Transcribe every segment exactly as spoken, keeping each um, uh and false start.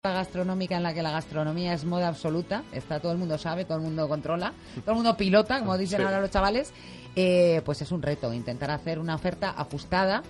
Gastronómica en la que la gastronomía es moda absoluta, está todo el mundo sabe, todo el mundo controla, todo el mundo pilota, como dicen sí. ahora los chavales, eh, pues es un reto intentar hacer una oferta ajustada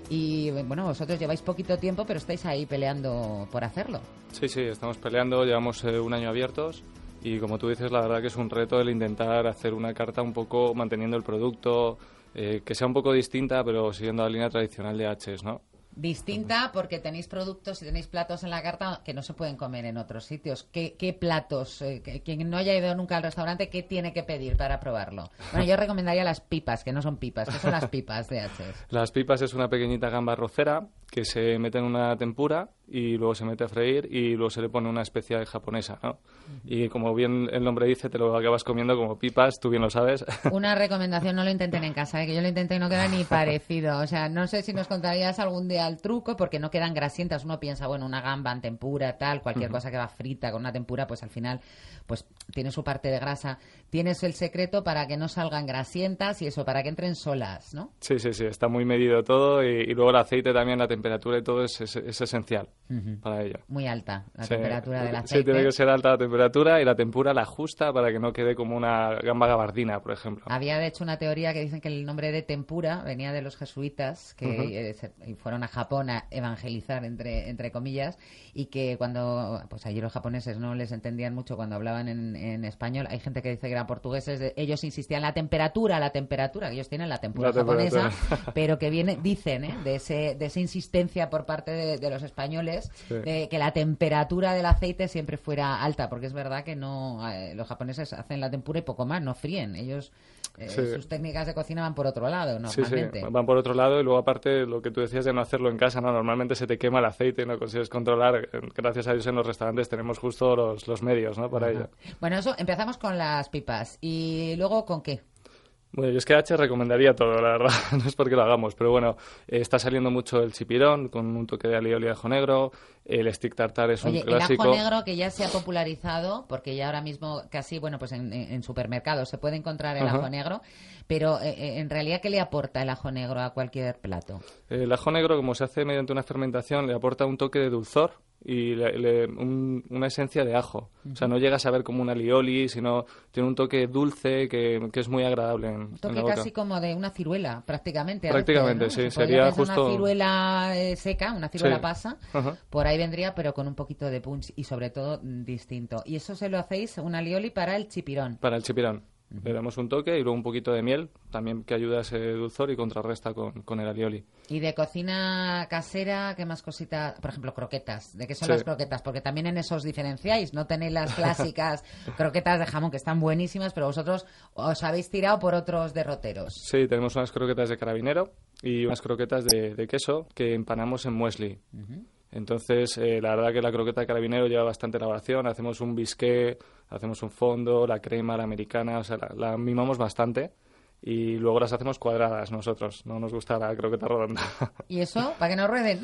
y bueno, vosotros lleváis poquito tiempo, pero estáis ahí peleando por hacerlo. Sí, sí, estamos peleando, llevamos eh, un año abiertos y como tú dices, la verdad que es un reto el intentar hacer una carta un poco manteniendo el producto, eh, que sea un poco distinta, pero siguiendo la línea tradicional de Haches, ¿no? Distinta porque tenéis productos y tenéis platos en la carta que no se pueden comer en otros sitios. ¿Qué, qué platos? Eh, que, quien no haya ido nunca al restaurante, ¿qué tiene que pedir para probarlo? Bueno, yo recomendaría las pipas, que no son pipas, que son las pipas de Haches. Las pipas es una pequeñita gamba arrocera que se mete en una tempura y luego se mete a freír y luego se le pone una especia japonesa, ¿no? Uh-huh. Y como bien el nombre dice, te lo acabas comiendo como pipas, tú bien lo sabes. Una recomendación, no lo intenten en casa, ¿eh? Que yo lo intenté y no queda ni parecido. O sea, no sé si nos contarías algún día el truco, porque no quedan grasientas. Uno piensa, bueno, una gamba en tempura, tal, cualquier uh-huh. cosa que va frita con una tempura, pues al final pues tiene su parte de grasa. Tienes el secreto para que no salgan grasientas y eso, para que entren solas, ¿no? Sí, sí, sí, está muy medido todo y, y luego el aceite también, la temperatura y todo es, es, es esencial uh-huh. para ello. Muy alta la sí. temperatura del aceite. Sí, tiene que ser alta la temperatura y la tempura la ajusta para que no quede como una gamba gabardina, por ejemplo. Había de hecho una teoría que dicen que el nombre de tempura venía de los jesuitas que uh-huh. eh, se, fueron a Japón a evangelizar, entre, entre comillas, y que cuando, pues allí los japoneses no les entendían mucho cuando hablaban en, en español. Hay gente que dice que eran portugueses, de, ellos insistían la temperatura, la temperatura, que ellos tienen la tempura la japonesa, temperatura. Pero que viene, dicen, ¿eh? de, ese, de esa insistencia por parte de, de los españoles, sí. de que la temperatura del aceite siempre fuera alta, porque es verdad que no eh, los japoneses hacen la tempura y poco más, no fríen, ellos eh, sí. sus técnicas de cocina van por otro lado normalmente. Sí, sí, van por otro lado y luego aparte lo que tú decías de no hacerlo en casa, ¿no? Normalmente se te quema el aceite y no consigues controlar. Gracias a Dios en los restaurantes tenemos justo los, los medios, ¿no? Para Ajá. ello. Bueno, eso, empezamos con las pipas y luego ¿con qué? Bueno, yo es que H recomendaría todo, la verdad, no es porque lo hagamos, pero bueno, eh, está saliendo mucho el chipirón con un toque de alioli y ajo negro, el stick tartar es Oye, un clásico. El ajo negro que ya se ha popularizado, porque ya ahora mismo casi, bueno, pues en, en supermercados se puede encontrar el Ajá. ajo negro, pero eh, en realidad, ¿qué le aporta el ajo negro a cualquier plato? El ajo negro, como se hace mediante una fermentación, le aporta un toque de dulzor y le, le, un, una esencia de ajo. Uh-huh. O sea, no llega a saber como un alioli, sino tiene un toque dulce que, que es muy agradable en, un toque en la boca. Casi como de una ciruela, prácticamente. Prácticamente, veces, ¿no? sí. Sería justo... una ciruela eh, seca, una ciruela sí. pasa, uh-huh. por ahí vendría, pero con un poquito de punch y sobre todo mm, distinto. Y eso se lo hacéis, un alioli para el chipirón. Para el chipirón. Uh-huh. Le damos un toque y luego un poquito de miel, también que ayuda a ese dulzor y contrarresta con, con el alioli. Y de cocina casera, ¿qué más cositas? Por ejemplo, croquetas. ¿De qué son sí. las croquetas? Porque también en eso os diferenciáis. No tenéis las clásicas croquetas de jamón que están buenísimas, pero vosotros os habéis tirado por otros derroteros. Sí, tenemos unas croquetas de carabinero y unas croquetas de, de queso que empanamos en muesli. Uh-huh. Entonces, eh, la verdad que la croqueta de carabinero lleva bastante elaboración. Hacemos un bisqué, hacemos un fondo, la crema, la americana, o sea, la, la mimamos bastante. Y luego las hacemos cuadradas nosotros, no nos gusta la croqueta redonda. ¿Y eso? ¿Para que no rueden?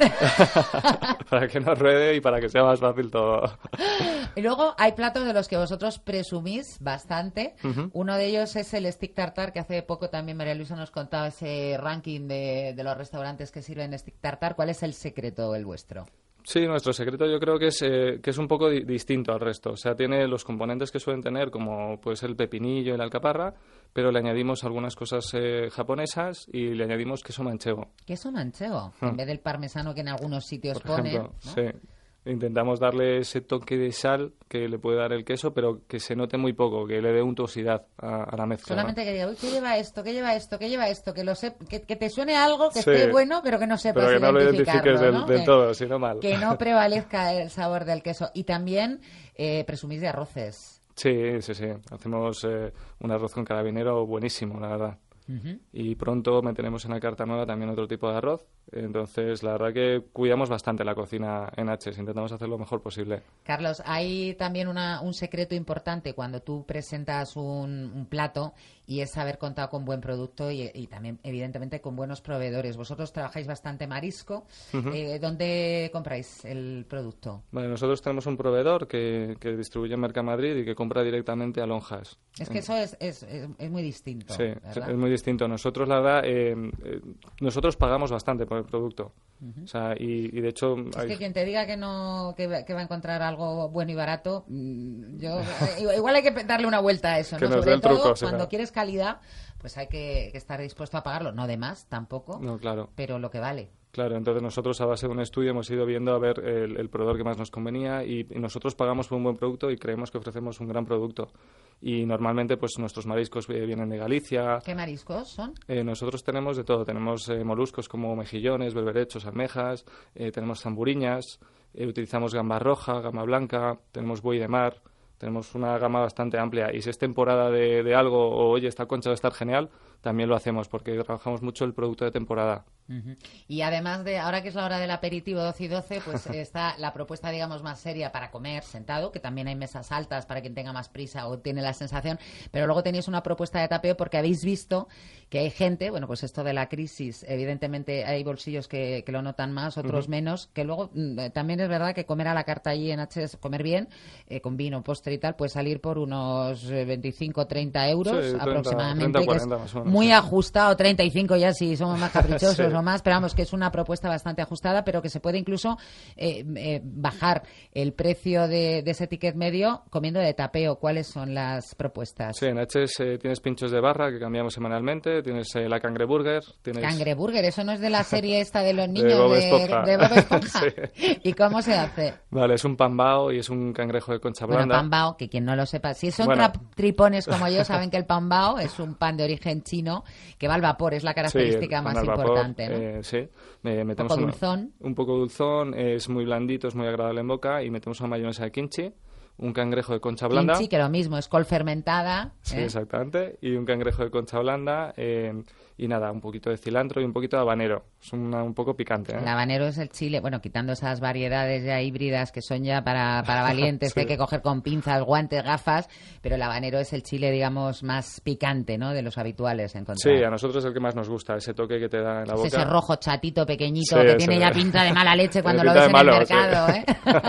Para que no ruede y para que sea más fácil todo. Y luego hay platos de los que vosotros presumís bastante. Uh-huh. Uno de ellos es el stick tartar, que hace poco también María Luisa nos contaba ese ranking de, de los restaurantes que sirven stick tartar. ¿Cuál es el secreto, el vuestro? Sí, nuestro secreto yo creo que es eh, que es un poco di- distinto al resto. O sea, tiene los componentes que suelen tener, como puede ser el pepinillo y la alcaparra, pero le añadimos algunas cosas eh, japonesas y le añadimos queso manchego. ¿Queso manchego? Hmm. En vez del parmesano que en algunos sitios Por ejemplo, ponen, ¿no? Sí. Intentamos darle ese toque de sal que le puede dar el queso, pero que se note muy poco, que le dé untuosidad a, a la mezcla. Solamente ¿no? que diga, uy, ¿qué lleva esto? ¿Qué lleva esto? ¿Qué lleva esto? Que lo sé, que, que te suene algo, que sí. esté bueno, pero que no sepas pero que no lo identifiques del, ¿no? del que, todo, sino mal. Que no prevalezca el sabor del queso. Y también eh, presumís de arroces. Sí, sí, sí. Hacemos eh, un arroz con carabinero buenísimo, la verdad. Uh-huh. Y pronto meteremos en la carta nueva también otro tipo de arroz. Entonces, la verdad que cuidamos bastante la cocina en Haches, intentamos hacer lo mejor posible. Carlos, hay también una, un secreto importante cuando tú presentas un, un plato y es haber contado con buen producto y, y también, evidentemente, con buenos proveedores. Vosotros trabajáis bastante marisco. Uh-huh. Eh, ¿Dónde compráis el producto? Vale, nosotros tenemos un proveedor que, que distribuye en Mercamadrid y que compra directamente a lonjas. Es que eso es, es, es, es muy distinto. Sí, ¿verdad? Es muy distinto. Nosotros, la verdad, eh, eh, nosotros pagamos bastante por mejor producto. Uh-huh. O sea, y, y de hecho... Es hay... que quien te diga que no que va, que va a encontrar algo bueno y barato, yo igual hay que darle una vuelta a eso, ¿no? Sobre todo, truco, cuando será. quieres calidad, pues hay que, que estar dispuesto a pagarlo. No de más, tampoco, no, claro. pero lo que vale. Claro, entonces nosotros a base de un estudio hemos ido viendo a ver el, el proveedor que más nos convenía y, y nosotros pagamos por un buen producto y creemos que ofrecemos un gran producto. Y normalmente pues nuestros mariscos eh, vienen de Galicia. ¿Qué mariscos son? Eh, nosotros tenemos de todo. Tenemos eh, moluscos como mejillones, berberechos, almejas, eh, tenemos zamburiñas, eh, utilizamos gamba roja, gamba blanca, tenemos buey de mar. Tenemos una gama bastante amplia y si es temporada de, de algo o oye, esta concha va a estar genial, también lo hacemos porque trabajamos mucho el producto de temporada. Uh-huh. Y además de, ahora que es la hora del aperitivo doce y doce, pues está la propuesta, digamos, más seria para comer sentado, que también hay mesas altas para quien tenga más prisa o tiene la sensación, pero luego tenéis una propuesta de tapeo porque habéis visto que hay gente, bueno, pues esto de la crisis, evidentemente hay bolsillos que, que lo notan más, otros uh-huh. menos, que luego mm, también es verdad que comer a la carta allí en H es comer bien, eh, con vino, postre y tal, puede salir por unos veinticinco o treinta euros sí, treinta, aproximadamente, treinta, cuarenta, que es más o menos, muy sí. ajustado, treinta y cinco ya si somos más caprichosos sí. o más, pero vamos, que es una propuesta bastante ajustada, pero que se puede incluso eh, eh, bajar el precio de, de ese ticket medio comiendo de tapeo. ¿Cuáles son las propuestas? Sí, en H eh, tienes pinchos de barra que cambiamos semanalmente, tienes eh, la cangreburger. Tienes... Cangreburger, eso no es de la serie esta de los niños de Bob de, Esponja. de Bob Esponja. Sí. ¿Y cómo se hace? Vale, es un pambao y es un cangrejo de concha Bueno, blanda. pambao, que quien no lo sepa, si son bueno. tra- tripones como yo, saben que el pambao es un pan de origen chino que va al vapor, es la característica sí, más vapor, importante, ¿no? Eh, sí, me, metemos un poco una, dulzón. Un poco dulzón, es muy blandito, es muy agradable en boca y metemos una mayonesa de kimchi, un cangrejo de concha blanda. Kimchi, que lo mismo, es col fermentada. Sí, ¿eh? exactamente, y un cangrejo de concha blanda eh, y nada, un poquito de cilantro y un poquito de habanero. Es una, un poco picante, ¿eh? El habanero es el chile, bueno, quitando esas variedades ya híbridas que son ya para, para valientes, sí. que hay que coger con pinzas, guantes, gafas, pero el habanero es el chile, digamos, más picante, ¿no?, de los habituales encontrar. Sí, a nosotros es el que más nos gusta, ese toque que te da en la es boca. Ese rojo chatito, pequeñito, sí, que tiene ya pinta de mala leche cuando lo ves en malo, el mercado, sí.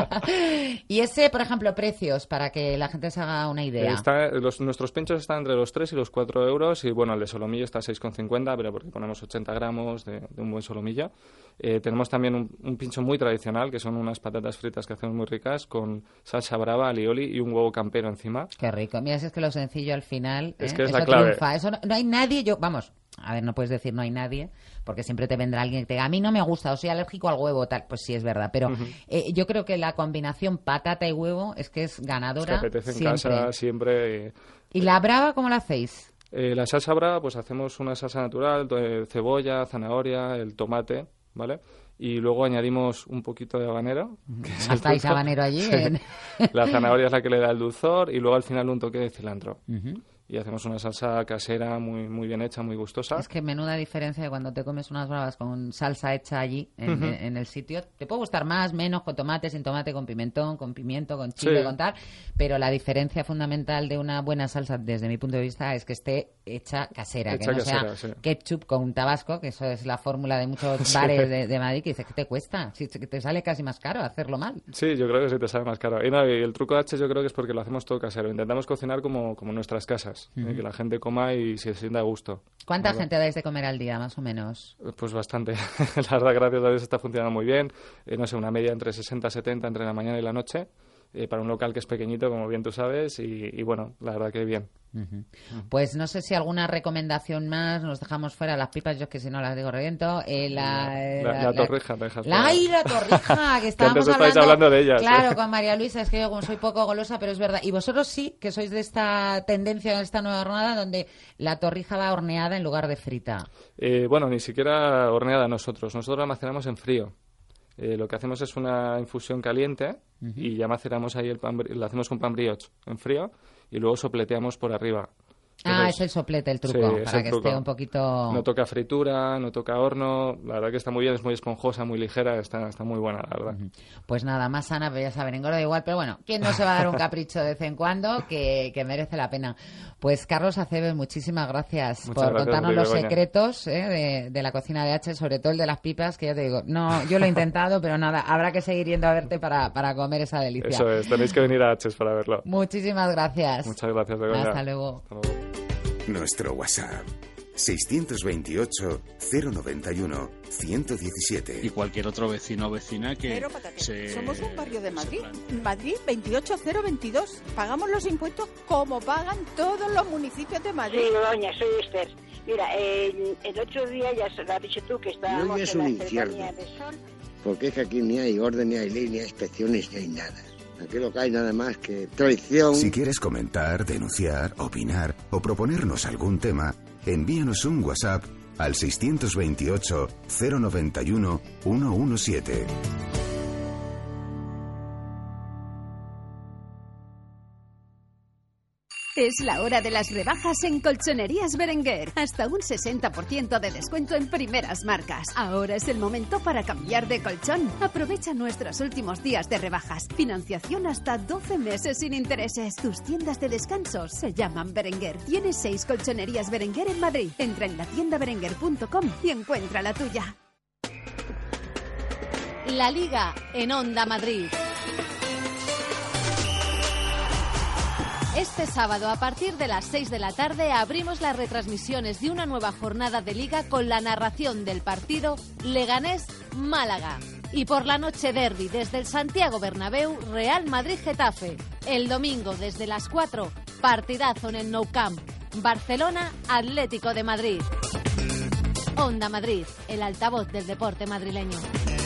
¿eh? Y ese, por ejemplo, precios, para que la gente se haga una idea. Está, los, nuestros pinchos están entre los tres y los cuatro euros y, bueno, el de solomillo está a seis con cincuenta, pero porque ponemos ochenta gramos de, de un buen solomillo. Eh, tenemos también un, un pincho muy tradicional, que son unas patatas fritas que hacemos muy ricas, con salsa brava, alioli y un huevo campero encima. Qué rico. Mira, si es que lo sencillo al final, es ¿eh? que es Eso la clave. Triunfa. Eso no, no hay nadie, yo, vamos, a ver, no puedes decir no hay nadie, porque siempre te vendrá alguien que te diga, a mí no me gusta, o soy alérgico al huevo, tal. Pues sí, es verdad, pero uh-huh. eh, yo creo que la combinación patata y huevo es que es ganadora. Es que apetece en siempre. casa siempre. Eh... ¿Y la brava cómo la hacéis? Eh, la salsa brava, pues hacemos una salsa natural, de cebolla, zanahoria, el tomate, ¿vale? Y luego añadimos un poquito de habanero. ¿Gastáis habanero allí? Sí. En... La zanahoria es la que le da el dulzor y luego al final un toque de cilantro. Uh-huh. Y hacemos una salsa casera muy muy bien hecha, muy gustosa. Es que menuda diferencia de cuando te comes unas bravas con salsa hecha allí, en, uh-huh. en, en el sitio. Te puede gustar más, menos, con tomate, sin tomate, con pimentón, con pimiento, con chile, sí. con tal. Pero la diferencia fundamental de una buena salsa, desde mi punto de vista, es que esté hecha casera. Hecha que no casera, sea sí. ketchup con un tabasco, que eso es la fórmula de muchos bares sí. de, de Madrid, que dices que te cuesta. Si te sale casi más caro hacerlo mal. Sí, yo creo que sí te sale más caro. Y, no, y el truco de H yo creo que es porque lo hacemos todo casero. Intentamos cocinar como, como en nuestras casas. Uh-huh. ¿eh? Que la gente coma y se sienta a gusto. ¿Cuánta ¿verdad? gente dais de comer al día, más o menos? Pues bastante. La verdad, gracias a Dios está funcionando muy bien. Eh, no sé, una media entre sesenta y setenta entre la mañana y la noche. Eh, para un local que es pequeñito, como bien tú sabes, y, y bueno, la verdad que bien. Uh-huh. Uh-huh. Pues no sé si alguna recomendación más, nos dejamos fuera las pipas, yo es que si no las digo reviento. Eh, la, la, la, la, la torrija, te dejas la, ¡ay, la torrija! Que estábamos que antes hablando, hablando de ellas. Claro, ¿eh? con María Luisa, es que yo como soy poco golosa, pero es verdad. Y vosotros sí, que sois de esta tendencia, de esta nueva jornada, donde la torrija va horneada en lugar de frita. Eh, bueno, ni siquiera horneada nosotros. Nosotros la almacenamos en frío. Eh, lo que hacemos es una infusión caliente uh-huh. y ya maceramos ahí el pan, lo hacemos con pan brioche en frío y luego sopleteamos por arriba. Entonces, ah, es el soplete el truco, sí, para el que truco. esté un poquito... No toca fritura, no toca horno, la verdad que está muy bien, es muy esponjosa, muy ligera, está, está muy buena, la verdad. Pues nada, más sana, pero ya saben, engorda igual, pero bueno, ¿quién no se va a dar un capricho de vez en cuando que, que merece la pena? Pues Carlos Aceves, muchísimas gracias Muchas por gracias, contarnos Enrique los Begoña. secretos ¿eh? de, de la cocina de H, sobre todo el de las pipas, que ya te digo, no, yo lo he intentado, pero nada, habrá que seguir yendo a verte para, para comer esa delicia. Eso es, tenéis que venir a H para verlo. Muchísimas gracias. Muchas gracias, Begoña. Hasta luego. Hasta luego. Nuestro WhatsApp, seiscientos veintiocho, cero noventa y uno, ciento diecisiete. Y cualquier otro vecino o vecina que se... Somos un barrio de Madrid. Madrid veintiocho cero veintidós. Pagamos los impuestos como pagan todos los municipios de Madrid. Sí, doña, soy Esther. Mira, el, el otro día ya se lo has dicho tú que estábamos es en un la infierno, ceremonia de sol. Porque es que aquí ni hay orden, ni hay ley, ni hay inspecciones, ni hay nada. Aquí lo que hay nada más que traición. Si quieres comentar, denunciar, opinar o proponernos algún tema, envíanos un WhatsApp al seiscientos veintiocho, cero noventa y uno, ciento diecisiete. Es la hora de las rebajas en Colchonerías Berenguer. Hasta un sesenta por ciento de descuento en primeras marcas. Ahora es el momento para cambiar de colchón. Aprovecha nuestros últimos días de rebajas. Financiación hasta doce meses sin intereses. Tus tiendas de descanso se llaman Berenguer. Tienes seis Colchonerías Berenguer en Madrid. Entra en la tienda berenguer punto com y encuentra la tuya. La Liga en Onda Madrid. Este sábado, a partir de las seis de la tarde, abrimos las retransmisiones de una nueva jornada de Liga con la narración del partido Leganés-Málaga. Y por la noche derbi desde el Santiago Bernabéu, Real Madrid-Getafe. El domingo desde las cuatro, partidazo en el Nou Camp, Barcelona-Atlético de Madrid. Onda Madrid, el altavoz del deporte madrileño.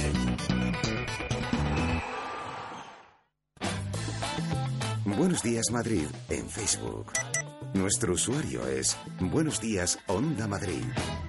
Buenos Días Madrid en Facebook. Nuestro usuario es Buenos Días Onda Madrid.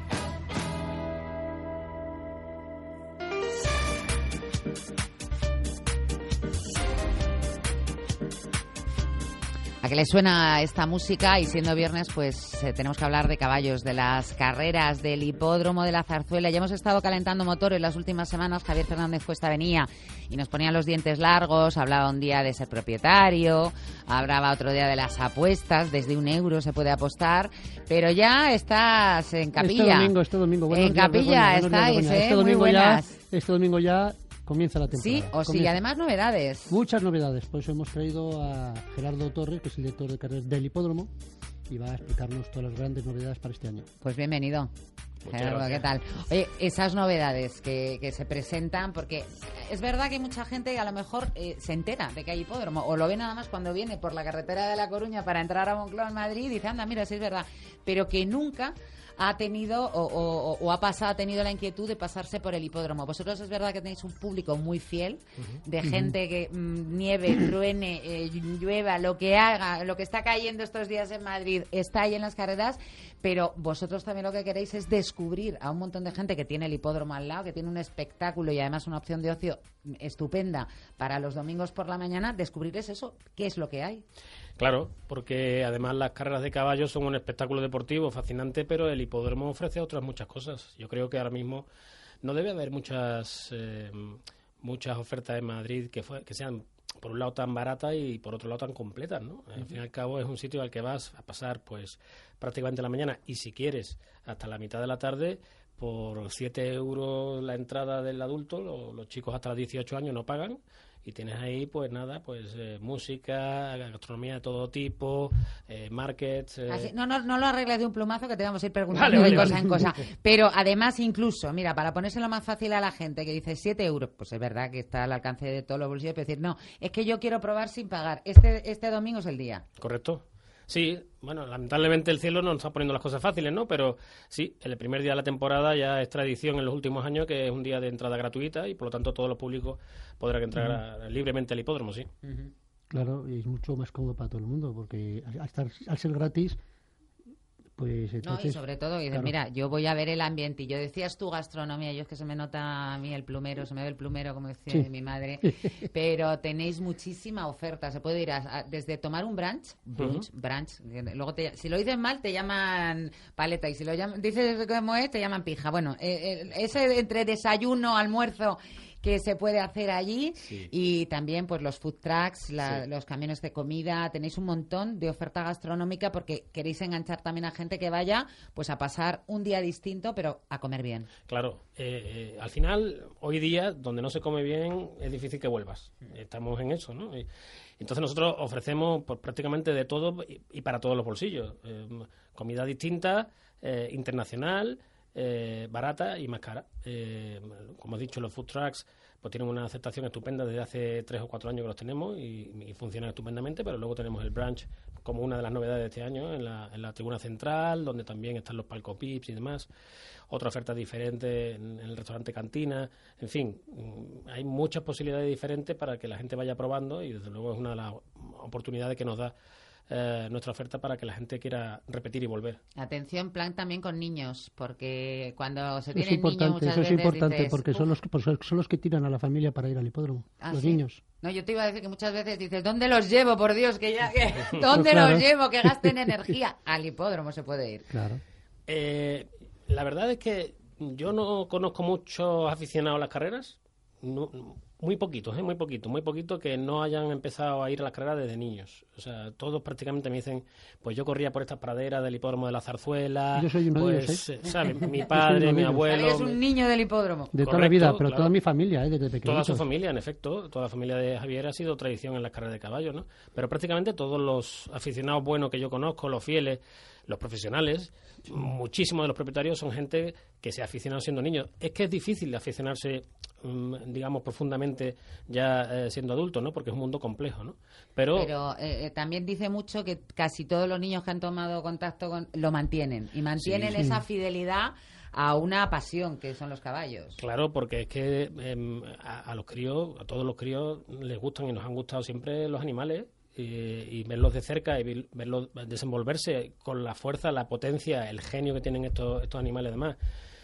¿A qué le suena esta música? Y siendo viernes, pues eh, tenemos que hablar de caballos, de las carreras, del hipódromo de la Zarzuela. Ya hemos estado calentando motores las últimas semanas. Javier Fernández Cuesta venía y nos ponía los dientes largos, hablaba un día de ser propietario, hablaba otro día de las apuestas, desde un euro se puede apostar, pero ya estás en capilla. Este domingo, este domingo. Buenos en días, capilla Begoña, estáis, Begoña. ¿eh? Este Muy domingo buenas. Ya, este domingo ya comienza la temporada. Sí, o sí, y además novedades. Muchas novedades, por eso hemos traído a Gerardo Torres, que es el director de carreras del hipódromo, y va a explicarnos todas las grandes novedades para este año. Pues bienvenido. Gerardo, ¿qué tal? Oye, esas novedades que, que se presentan, porque es verdad que hay mucha gente que a lo mejor eh, se entera de que hay hipódromo, o lo ve nada más cuando viene por la carretera de La Coruña para entrar a Moncloa en Madrid y dice, anda, mira, sí es verdad, pero que nunca ha tenido o, o, o ha pasado, ha tenido la inquietud de pasarse por el hipódromo. Vosotros es verdad que tenéis un público muy fiel, uh-huh. de gente que mmm, nieve, truene, eh, llueva, lo que haga, lo que está cayendo estos días en Madrid, está ahí en las carreras, pero vosotros también lo que queréis es descubrir a un montón de gente que tiene el hipódromo al lado, que tiene un espectáculo y además una opción de ocio estupenda para los domingos por la mañana, descubrirles eso, qué es lo que hay. Claro, porque además las carreras de caballos son un espectáculo deportivo fascinante, pero el hipódromo ofrece otras muchas cosas. Yo creo que ahora mismo no debe haber muchas eh, muchas ofertas en Madrid que, fue, que sean, por un lado, tan baratas y por otro lado tan completas, ¿no? Uh-huh. Al fin y al cabo es un sitio al que vas a pasar pues prácticamente la mañana y, si quieres, hasta la mitad de la tarde. Por siete euros la entrada del adulto, lo, los chicos hasta los dieciocho años no pagan. Y tienes ahí, pues nada, pues eh, música, gastronomía de todo tipo, eh, markets... Eh... Así, no, no, no lo arregles de un plumazo, que te vamos a ir preguntando vale, de vale, cosa vale. en cosa. Pero además, incluso, mira, para ponérselo más fácil a la gente que dice siete euros, pues es verdad que está al alcance de todos los bolsillos, pero decir, no, es que yo quiero probar sin pagar. Este, este domingo es el día. Correcto. Sí, bueno, lamentablemente el cielo nos está poniendo las cosas fáciles, ¿no? Pero sí, el primer día de la temporada ya es tradición en los últimos años que es un día de entrada gratuita y por lo tanto todos los públicos podrán entrar uh-huh. a, libremente al hipódromo, sí. Uh-huh. Claro, y es mucho más cómodo para todo el mundo porque al, estar, al ser gratis... Pues entonces, no, y sobre todo, dices, claro. Mira, yo voy a ver el ambiente, y yo decías tu gastronomía, yo es que se me nota a mí el plumero, se me ve el plumero, como decía sí. mi madre, pero tenéis muchísima oferta, se puede ir a, a, desde tomar un brunch, brunch, uh-huh. brunch, luego te, si lo dices mal te llaman paleta, y si lo llaman, dices cómo es, te llaman pija, bueno, eh, eh, ese entre desayuno, almuerzo que se puede hacer allí. Sí. Y también pues los food trucks, la, Sí. los camiones de comida, tenéis un montón de oferta gastronómica porque queréis enganchar también a gente que vaya pues a pasar un día distinto, pero a comer bien. Claro, eh, eh, al final, hoy día, donde no se come bien, es difícil que vuelvas. Estamos en eso, ¿no? Y, entonces nosotros ofrecemos pues, prácticamente de todo y, y para todos los bolsillos. Eh, comida distinta, eh, internacional, eh, barata y más cara. Eh, como he dicho, los food trucks pues tienen una aceptación estupenda desde hace tres o cuatro años que los tenemos y, y funcionan estupendamente, pero luego tenemos el brunch como una de las novedades de este año en la, en la tribuna central, donde también están los palco pips y demás. Otra oferta diferente en, en el restaurante Cantina. En fin, hay muchas posibilidades diferentes para que la gente vaya probando y desde luego es una de las oportunidades que nos da Eh, nuestra oferta para que la gente quiera repetir y volver. Atención, plan también con niños, porque cuando se Eso es tienen niños importante, muchas eso es veces importante dices, porque son los, pues, son los que tiran a la familia para ir al hipódromo, ¿ah, los sí? niños. No, yo te iba a decir que muchas veces dices, ¿dónde los llevo? Por Dios, que ya, que, ¿dónde Pues claro. los llevo? Que gasten energía. Al hipódromo se puede ir. Claro. Eh, la verdad es que yo no conozco muchos aficionados a las carreras, no, muy poquitos, ¿eh? muy poquitos, muy poquitos que no hayan empezado a ir a las carreras desde niños. O sea, todos prácticamente me dicen, pues yo corría por estas praderas del hipódromo de la Zarzuela. Yo soy uno de pues, ellos, ¿eh? ¿sabes? Mi Yo soy padre, uno de mi ellos. abuelo. Eres un niño del hipódromo. De toda la Correcto, vida, pero claro. toda mi familia, ¿eh? Desde pequeño. Toda su familia, en efecto, toda la familia de Javier ha sido tradición en las carreras de caballo, ¿no? Pero prácticamente todos los aficionados buenos que yo conozco, los fieles, los profesionales, muchísimos de los propietarios son gente que se ha aficionado siendo niños. Es que es difícil aficionarse, digamos, profundamente ya eh, siendo adulto, ¿no? Porque es un mundo complejo, ¿no? Pero, Pero eh, también dice mucho que casi todos los niños que han tomado contacto con lo mantienen y mantienen Sí. esa fidelidad a una pasión que son los caballos. claro, porque es que eh, a, a los críos, a todos los críos les gustan y nos han gustado siempre los animales. Y, y verlos de cerca y vi- verlos desenvolverse con la fuerza, la potencia, el genio que tienen estos, estos animales además.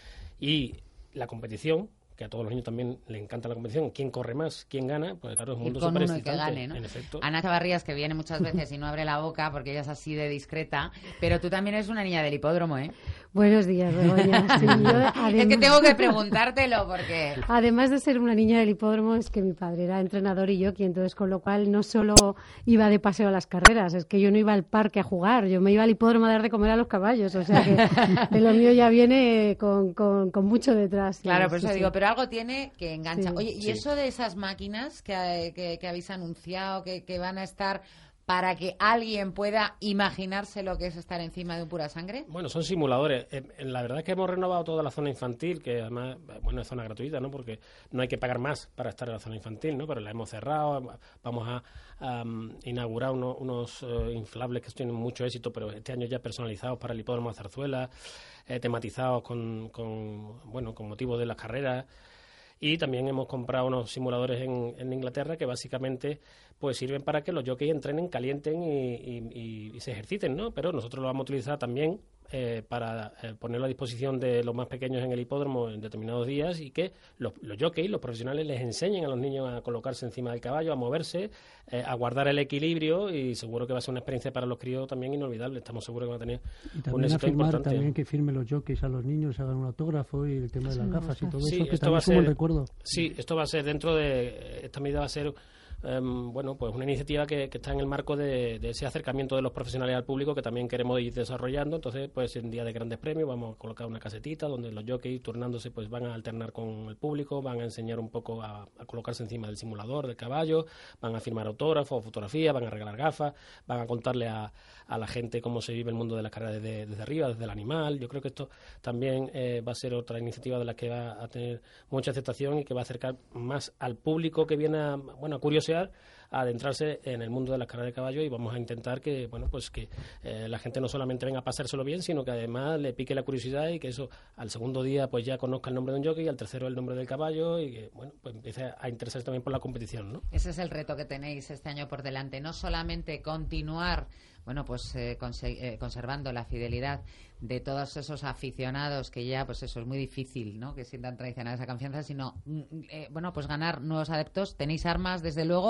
Y la competición, que a todos los niños también les encanta la competición, quién corre más, quién gana, pues claro, es un Ir mundo con súper uno y que excitante, gane, ¿no? en efecto. Ana Chavarrías, que viene muchas veces y no abre la boca porque ella es así de discreta, pero tú también eres una niña del hipódromo, ¿eh? Buenos días, Begoña. Sí, yo, Es que además- tengo que preguntártelo porque... Además de ser una niña del hipódromo, es que mi padre era entrenador y yo, y entonces con lo cual no solo iba de paseo a las carreras, es que yo no iba al parque a jugar, yo me iba al hipódromo a dar de comer a los caballos, o sea que de lo mío ya viene con, con, con mucho detrás. Claro, Sí, por eso sí, digo, sí. pero algo tiene que engancha. Sí, Oye, ¿y sí. eso de esas máquinas que, que, que habéis anunciado, que, que van a estar para que alguien pueda imaginarse lo que es estar encima de un pura sangre? Bueno, son simuladores. Eh, la verdad es que hemos renovado toda la zona infantil, que además, eh, bueno, es zona gratuita, ¿no? Porque no hay que pagar más para estar en la zona infantil, ¿no? Pero la hemos cerrado. Vamos a, a, um, inaugurar uno, unos uh, inflables que tienen mucho éxito, pero este año ya personalizados para el hipódromo de Zarzuela, eh, tematizados con, con, bueno, con motivo de las carreras. Y también hemos comprado unos simuladores en, en Inglaterra que básicamente pues sirven para que los jockeys entrenen, calienten y, y, y, y se ejerciten, ¿no? Pero nosotros lo vamos a utilizar también eh, para eh, ponerlo a disposición de los más pequeños en el hipódromo en determinados días y que los, los jockeys, los profesionales, les enseñen a los niños a colocarse encima del caballo, a moverse, eh, a guardar el equilibrio, y seguro que va a ser una experiencia para los críos también inolvidable. Estamos seguros que va a tener Y un también a éxito firmar, importante. también que firmen los jockeys a los niños, hagan un autógrafo y el tema de las Sí, gafas y todo Sí, eso, que esto también va a es un buen ser- recuerdo. Sí, esto va a ser dentro de... Esta medida va a ser... em, bueno, pues una iniciativa que, que está en el marco de, de ese acercamiento de los profesionales al público que también queremos ir desarrollando. Entonces, pues en día de grandes premios vamos a colocar una casetita donde los jockeys turnándose pues van a alternar con el público, van a enseñar un poco a, a colocarse encima del simulador del caballo, van a firmar autógrafos, fotografías, van a regalar gafas, van a contarle a, a la gente cómo se vive el mundo de las carreras desde, desde arriba, desde el animal. Yo creo que esto también eh, va a ser otra iniciativa de la que va a tener mucha aceptación y que va a acercar más al público que viene a, bueno, a curiosear, a adentrarse en el mundo de las carreras de caballo, y vamos a intentar que, bueno, pues que eh, la gente no solamente venga a pasárselo bien, sino que además le pique la curiosidad y que eso al segundo día pues ya conozca el nombre de un jockey, al tercero el nombre del caballo, y que, bueno, pues empiece a interesarse también por la competición, ¿no? Ese es el reto que tenéis este año por delante, no solamente continuar, bueno, pues eh, conse- eh, conservando la fidelidad de todos esos aficionados que ya, pues eso es muy difícil, ¿no? Que sientan tradicional esa confianza, sino, mm, eh, bueno, pues ganar nuevos adeptos. Tenéis armas, desde luego,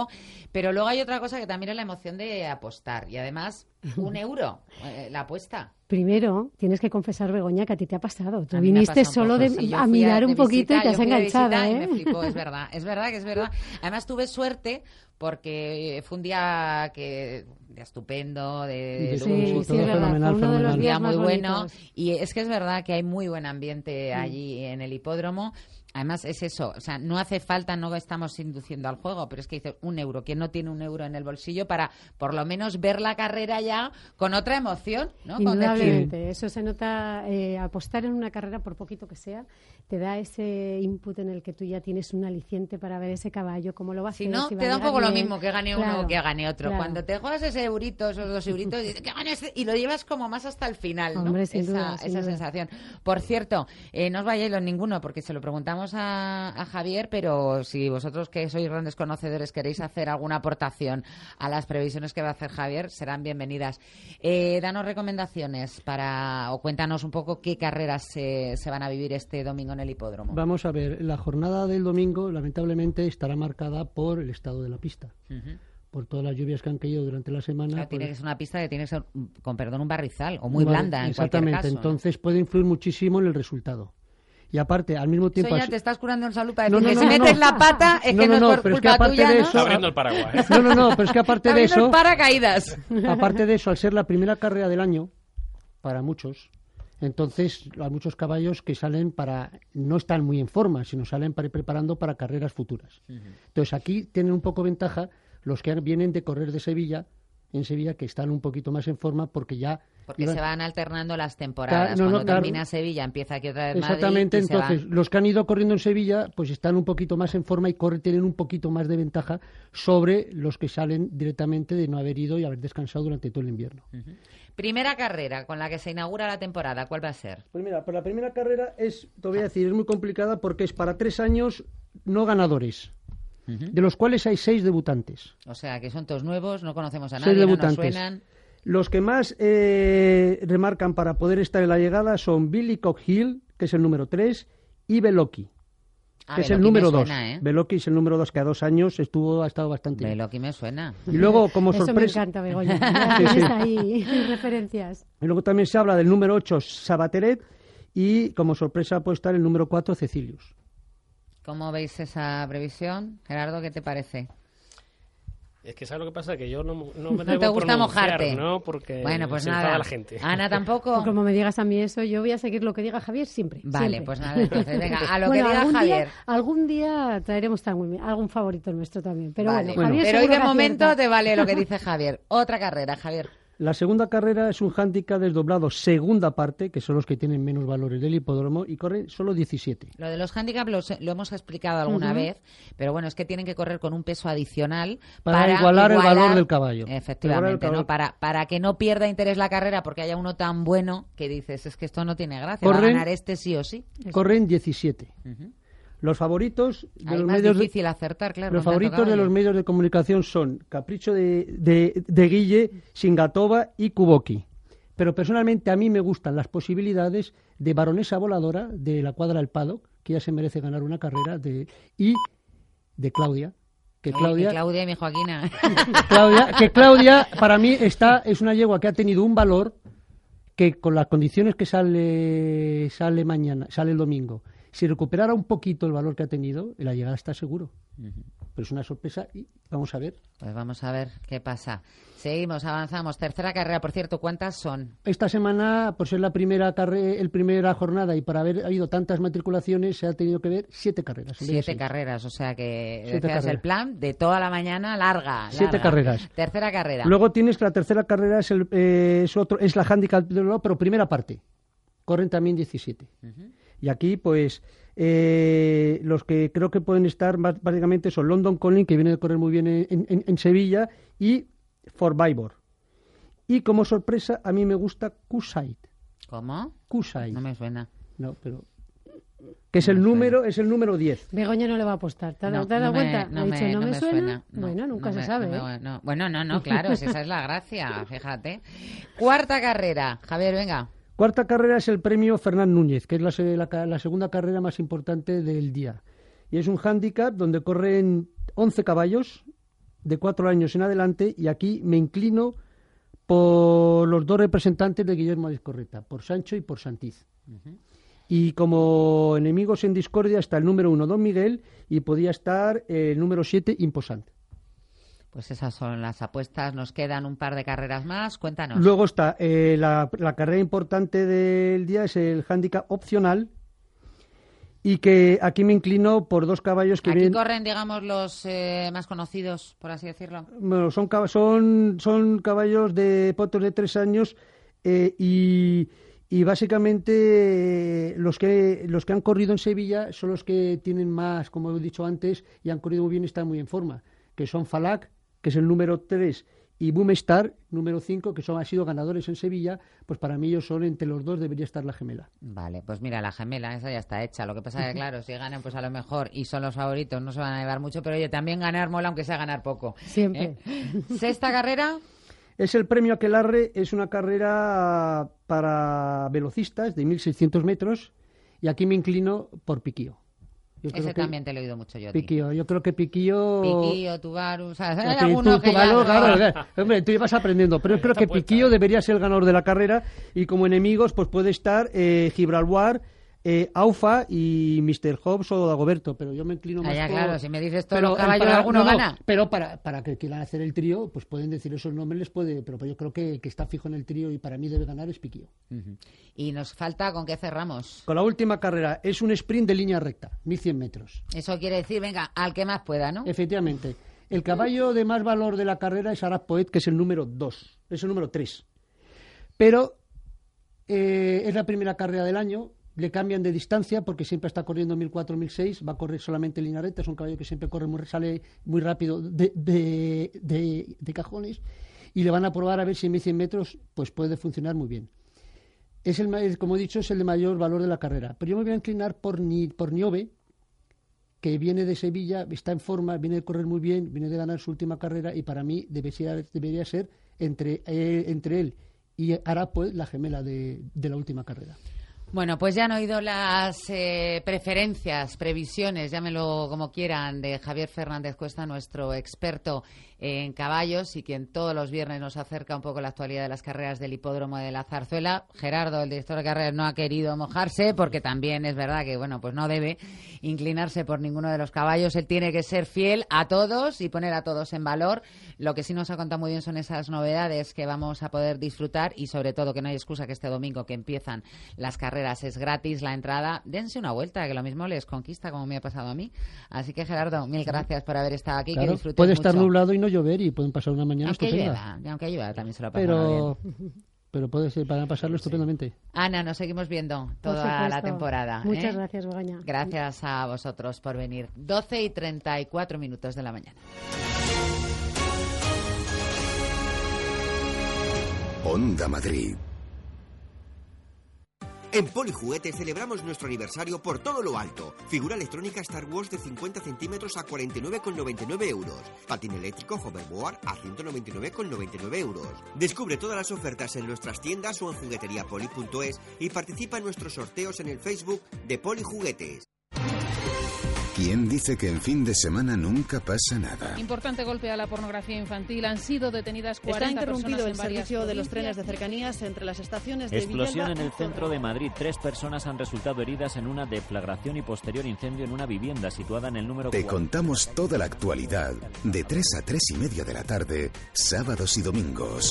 Pero luego hay otra cosa que también es la emoción de apostar. Y además, un euro, eh, la apuesta. Primero, tienes que confesar, Begoña, que a ti te ha pasado. Tú viniste solo de, sí, a mirar a, un poquito visita, y te has enganchado, ¿eh? Y me flipó, es verdad, es verdad que es verdad. Además tuve suerte porque fue un día que día estupendo, de, de sí, luz, sí, es verdad, fue uno de los días muy más bueno. bonitos. Y es que es verdad que hay muy buen ambiente allí en el hipódromo. Además, es eso, o sea, no hace falta, no estamos induciendo al juego, pero es que dice un euro, ¿quién no tiene un euro en el bolsillo para, por lo menos, ver la carrera ya con otra emoción, ¿no? Indudablemente, decir... eso se nota, eh, apostar en una carrera, por poquito que sea, te da ese input en el que tú ya tienes un aliciente para ver ese caballo, cómo lo va a hacer. Si no, si te da un poco bien. Lo mismo que gane claro, uno o que gane otro. Claro. Cuando te juegas ese eurito, esos dos euritos, dices que gane este, y lo llevas como más hasta el final, ¿no? Hombre, sin esa duda, sin esa duda. sensación. Por cierto, eh, no os vayáis los ninguno, porque se lo preguntamos a, a Javier, pero si vosotros que sois grandes conocedores queréis hacer alguna aportación a las previsiones que va a hacer Javier, serán bienvenidas. Eh, danos recomendaciones para, o cuéntanos un poco qué carreras se, se van a vivir este domingo en el hipódromo. Vamos a ver, la jornada del domingo lamentablemente estará marcada por el estado de la pista. Uh-huh. Por todas las lluvias que han caído durante la semana. Claro, pues... tiene que ser una pista que tiene que ser, con perdón, un barrizal o muy vale, blanda en exactamente, cualquier caso. Entonces ¿no? puede influir muchísimo en el resultado. Y aparte, al mismo tiempo... Eso ya te estás curando en salud para decir no, no, que no, si no, metes no. la pata es no, que no, no, no no, es pero culpa es que aparte tuya, de ¿no? eso... Está abriendo el paraguas, ¿eh? No, no, no, pero es que aparte de eso... el paracaídas. Aparte de eso, al ser la primera carrera del año, para muchos, entonces hay muchos caballos que salen para... No están muy en forma, sino salen para ir preparando para carreras futuras. Uh-huh. Entonces aquí tienen un poco ventaja los que vienen de correr de Sevilla, en Sevilla, que están un poquito más en forma porque ya... Porque iban... se van alternando las temporadas. No, no, Cuando claro. termina Sevilla empieza aquí otra vez Exactamente, Madrid y entonces se van... los que han ido corriendo en Sevilla pues están un poquito más en forma y corren, tienen un poquito más de ventaja sobre los que salen directamente de no haber ido y haber descansado durante todo el invierno. Uh-huh. Primera carrera con la que se inaugura la temporada, ¿cuál va a ser? Pues mira, pues la primera carrera es, te voy a decir, es muy complicada porque es para tres años no ganadores. Uh-huh. De los cuales hay seis debutantes. O sea, que son todos nuevos, no conocemos a seis nadie, debutantes. No nos suenan. Los que más eh, remarcan para poder estar en la llegada son Billy Cockhill, que es el número tres, y Beloki, ah, que es Beloki el número suena, dos. ¿eh? Beloki es el número dos, que a dos años estuvo, ha estado bastante bien. Beloki me suena. Y luego, como Eso sorpresa... me encanta, Begoña. sí, sí. Ahí referencias. Y luego también se habla del número ocho, Sabateret, y como sorpresa puede estar el número cuatro, Cecilius. ¿Cómo veis esa previsión? Gerardo, ¿qué te parece? Es que ¿sabes lo que pasa? Que yo no, no me no debo te gusta pronunciar, mojarte. ¿no? Porque bueno, pues se nada. enfada la gente. Ana tampoco. Pues como me digas a mí eso, yo voy a seguir lo que diga Javier siempre. Vale, siempre. pues nada, entonces venga, a lo bueno, que diga algún Javier. Día, algún día traeremos también algún favorito nuestro también. Pero vale. bueno, Javier Pero hoy de que momento acierta. te vale lo que dice Javier. Otra carrera, Javier. La segunda carrera es un hándicap desdoblado segunda parte, que son los que tienen menos valores del hipódromo, y corren solo diecisiete. Lo de los handicaps lo, lo hemos explicado alguna uh-huh. vez, pero bueno, es que tienen que correr con un peso adicional para, para igualar, igualar el valor del caballo. Efectivamente, el ¿no? Para, para que no pierda interés la carrera porque haya uno tan bueno que dices, es que esto no tiene gracia, corren, va a ganar este sí o sí. Corren diecisiete. Uh-huh. Los favoritos de Hay los más medios difícil de, acertar, claro. los favoritos de los medios de comunicación son Capricho de, de, de Guille, Singatova y Kuboki. Pero personalmente a mí me gustan las posibilidades de Baronesa Voladora, de la cuadra del Paddock, que ya se merece ganar una carrera, de, y de Claudia. Que Oye, Claudia, mi Claudia y mi Joaquina. Claudia, que Claudia para mí está, es una yegua que ha tenido un valor que con las condiciones que sale, sale mañana, sale el domingo, si recuperara un poquito el valor que ha tenido, la llegada está seguro. Uh-huh. Pero es una sorpresa y vamos a ver. Pues vamos a ver qué pasa. Seguimos, avanzamos. Tercera carrera, por cierto, ¿cuántas son? Esta semana, por ser la primera carrera, el primera jornada y por haber habido tantas matriculaciones, se ha tenido que ver siete carreras. Siete carreras, o sea que decías el plan de toda la mañana larga. larga. Siete carreras. Tercera carrera. Luego tienes que la tercera carrera es, el, eh, es, otro, es la handicap, pero primera parte. Corren también diecisiete. Uh-huh. Y aquí, pues, eh, los que creo que pueden estar más, básicamente son London Calling, que viene de correr muy bien en, en, en Sevilla, y Survivor. Y como sorpresa, a mí me gusta Q-Side. ¿Cómo? Q-Side. No me suena. No, pero... Que es, no el número, es el número diez. Begoña no le va a apostar. ¿Te has no, dado no cuenta? Me, ha no dicho, me, no no me, me suena. suena. No, bueno, nunca no se me, sabe. No ¿eh? me, no. Bueno, no, no, claro, si esa es la gracia, fíjate. Cuarta carrera. Javier, venga. Cuarta carrera es el premio Fernán Núñez, que es la, la, la segunda carrera más importante del día. Y es un hándicap donde corren once caballos, de cuatro años en adelante, y aquí me inclino por los dos representantes de Guillermo Vizcorreta, por Sancho y por Santiz. Uh-huh. Y como enemigos en discordia está el número uno, Don Miguel, y podía estar el número siete, Imposante. Pues esas son las apuestas. Nos quedan un par de carreras más. Cuéntanos. Luego está eh, la, la carrera importante del día, es el handicap opcional, y que aquí me inclino por dos caballos que aquí vienen... corren, digamos, los eh, más conocidos, por así decirlo. Bueno, son, son, son caballos de potos de tres años eh, y, y básicamente eh, los que los que han corrido en Sevilla son los que tienen más, como he dicho antes, y han corrido muy bien y están muy en forma, que son Falak, que es el número tres, y Boomstar, número cinco, que son, han sido ganadores en Sevilla. Pues para mí ellos son, entre los dos debería estar la gemela. Vale, pues mira, la gemela, esa ya está hecha. Lo que pasa es que, claro, si ganan, pues a lo mejor, y son los favoritos, no se van a llevar mucho, pero oye, también ganar mola, aunque sea ganar poco. Siempre. ¿Eh? ¿Sexta carrera? Es el premio Aquelarre, es una carrera para velocistas de mil seiscientos metros, y aquí me inclino por Piquío. Yo Ese también te lo he oído mucho yo. Piquío, yo creo que Piquío... Piquío, Tubaru, ¿sabes? Hay tú, algunos tú, que claro, ya... claro, claro. Hombre, tú ibas aprendiendo, pero yo creo que Piquío debería ser el ganador de la carrera, y como enemigos pues puede estar eh, Gibraltar, eh, Aufa y mister Hobbs o Dagoberto, pero yo me inclino más ah, ya, por... claro, si me dices todos pero, los caballos, para, alguno no, no, gana. Pero para, para que quieran hacer el trío, pues pueden decir esos nombres, les puede, pero yo creo que, que está fijo en el trío y para mí debe ganar es Piquío. Uh-huh. Y nos falta, ¿con qué cerramos? Con la última carrera, es un sprint de línea recta, mil cien metros. Eso quiere decir, venga, al que más pueda, ¿no? Efectivamente. El caballo de más valor de la carrera es Arab Poet, que es el número dos, es el número tres. Pero eh, es la primera carrera del año. Le cambian de distancia porque siempre está corriendo mil cuatro, mil seis, va a correr solamente en línea recta, es un caballo que siempre corre muy, sale muy rápido de, de, de, de cajones, y le van a probar a ver si en mil cien metros pues puede funcionar muy bien. Es el, como he dicho, es el de mayor valor de la carrera, pero yo me voy a inclinar por, Ni, por Niobe, que viene de Sevilla, está en forma, viene de correr muy bien, viene de ganar su última carrera, y para mí debería, debería ser entre, eh, entre él y Arab pues la gemela de, de la última carrera. Bueno, pues ya han oído las eh, preferencias, previsiones, llámelo como quieran, de Javier Fernández Cuesta, nuestro experto en caballos y quien todos los viernes nos acerca un poco la actualidad de las carreras del hipódromo de la Zarzuela. Gerardo, el director de carreras, no ha querido mojarse porque también es verdad que, bueno, pues no debe inclinarse por ninguno de los caballos. Él tiene que ser fiel a todos y poner a todos en valor. Lo que sí nos ha contado muy bien son esas novedades que vamos a poder disfrutar y sobre todo que no hay excusa que este domingo que empiezan las carreras es gratis la entrada. Dense una vuelta, que lo mismo les conquista como me ha pasado a mí. Así que, Gerardo, mil gracias por haber estado aquí. Claro, que disfruten puede mucho. estar nublado y no llover y pueden pasar una mañana aunque estupenda. Llueva, aunque llueva, también se lo ha pasado pero, bien. Pero puede ser, para pasarlo estupendamente. Ana, nos seguimos viendo toda la temporada. Muchas ¿eh? gracias, Begoña. Gracias a vosotros por venir. doce y treinta y cuatro minutos de la mañana. Onda Madrid. En Polijuguetes celebramos nuestro aniversario por todo lo alto. Figura electrónica Star Wars de cincuenta centímetros a cuarenta y nueve con noventa y nueve euros. Patín eléctrico Hoverboard a ciento noventa y nueve con noventa y nueve euros. Descubre todas las ofertas en nuestras tiendas o en jugueteriapoli punto es y participa en nuestros sorteos en el Facebook de Polijuguetes. ¿Quién dice que en fin de semana nunca pasa nada? Importante golpe a la pornografía infantil. Han sido detenidas cuarenta Está interrumpido el personas en servicio de los provincias. trenes de cercanías entre las estaciones de Explosión Villalba en el y centro de Madrid. Tres personas han resultado heridas en una deflagración y posterior incendio en una vivienda situada en el número Te cuatro. contamos toda la actualidad de tres a tres y media de la tarde, sábados y domingos.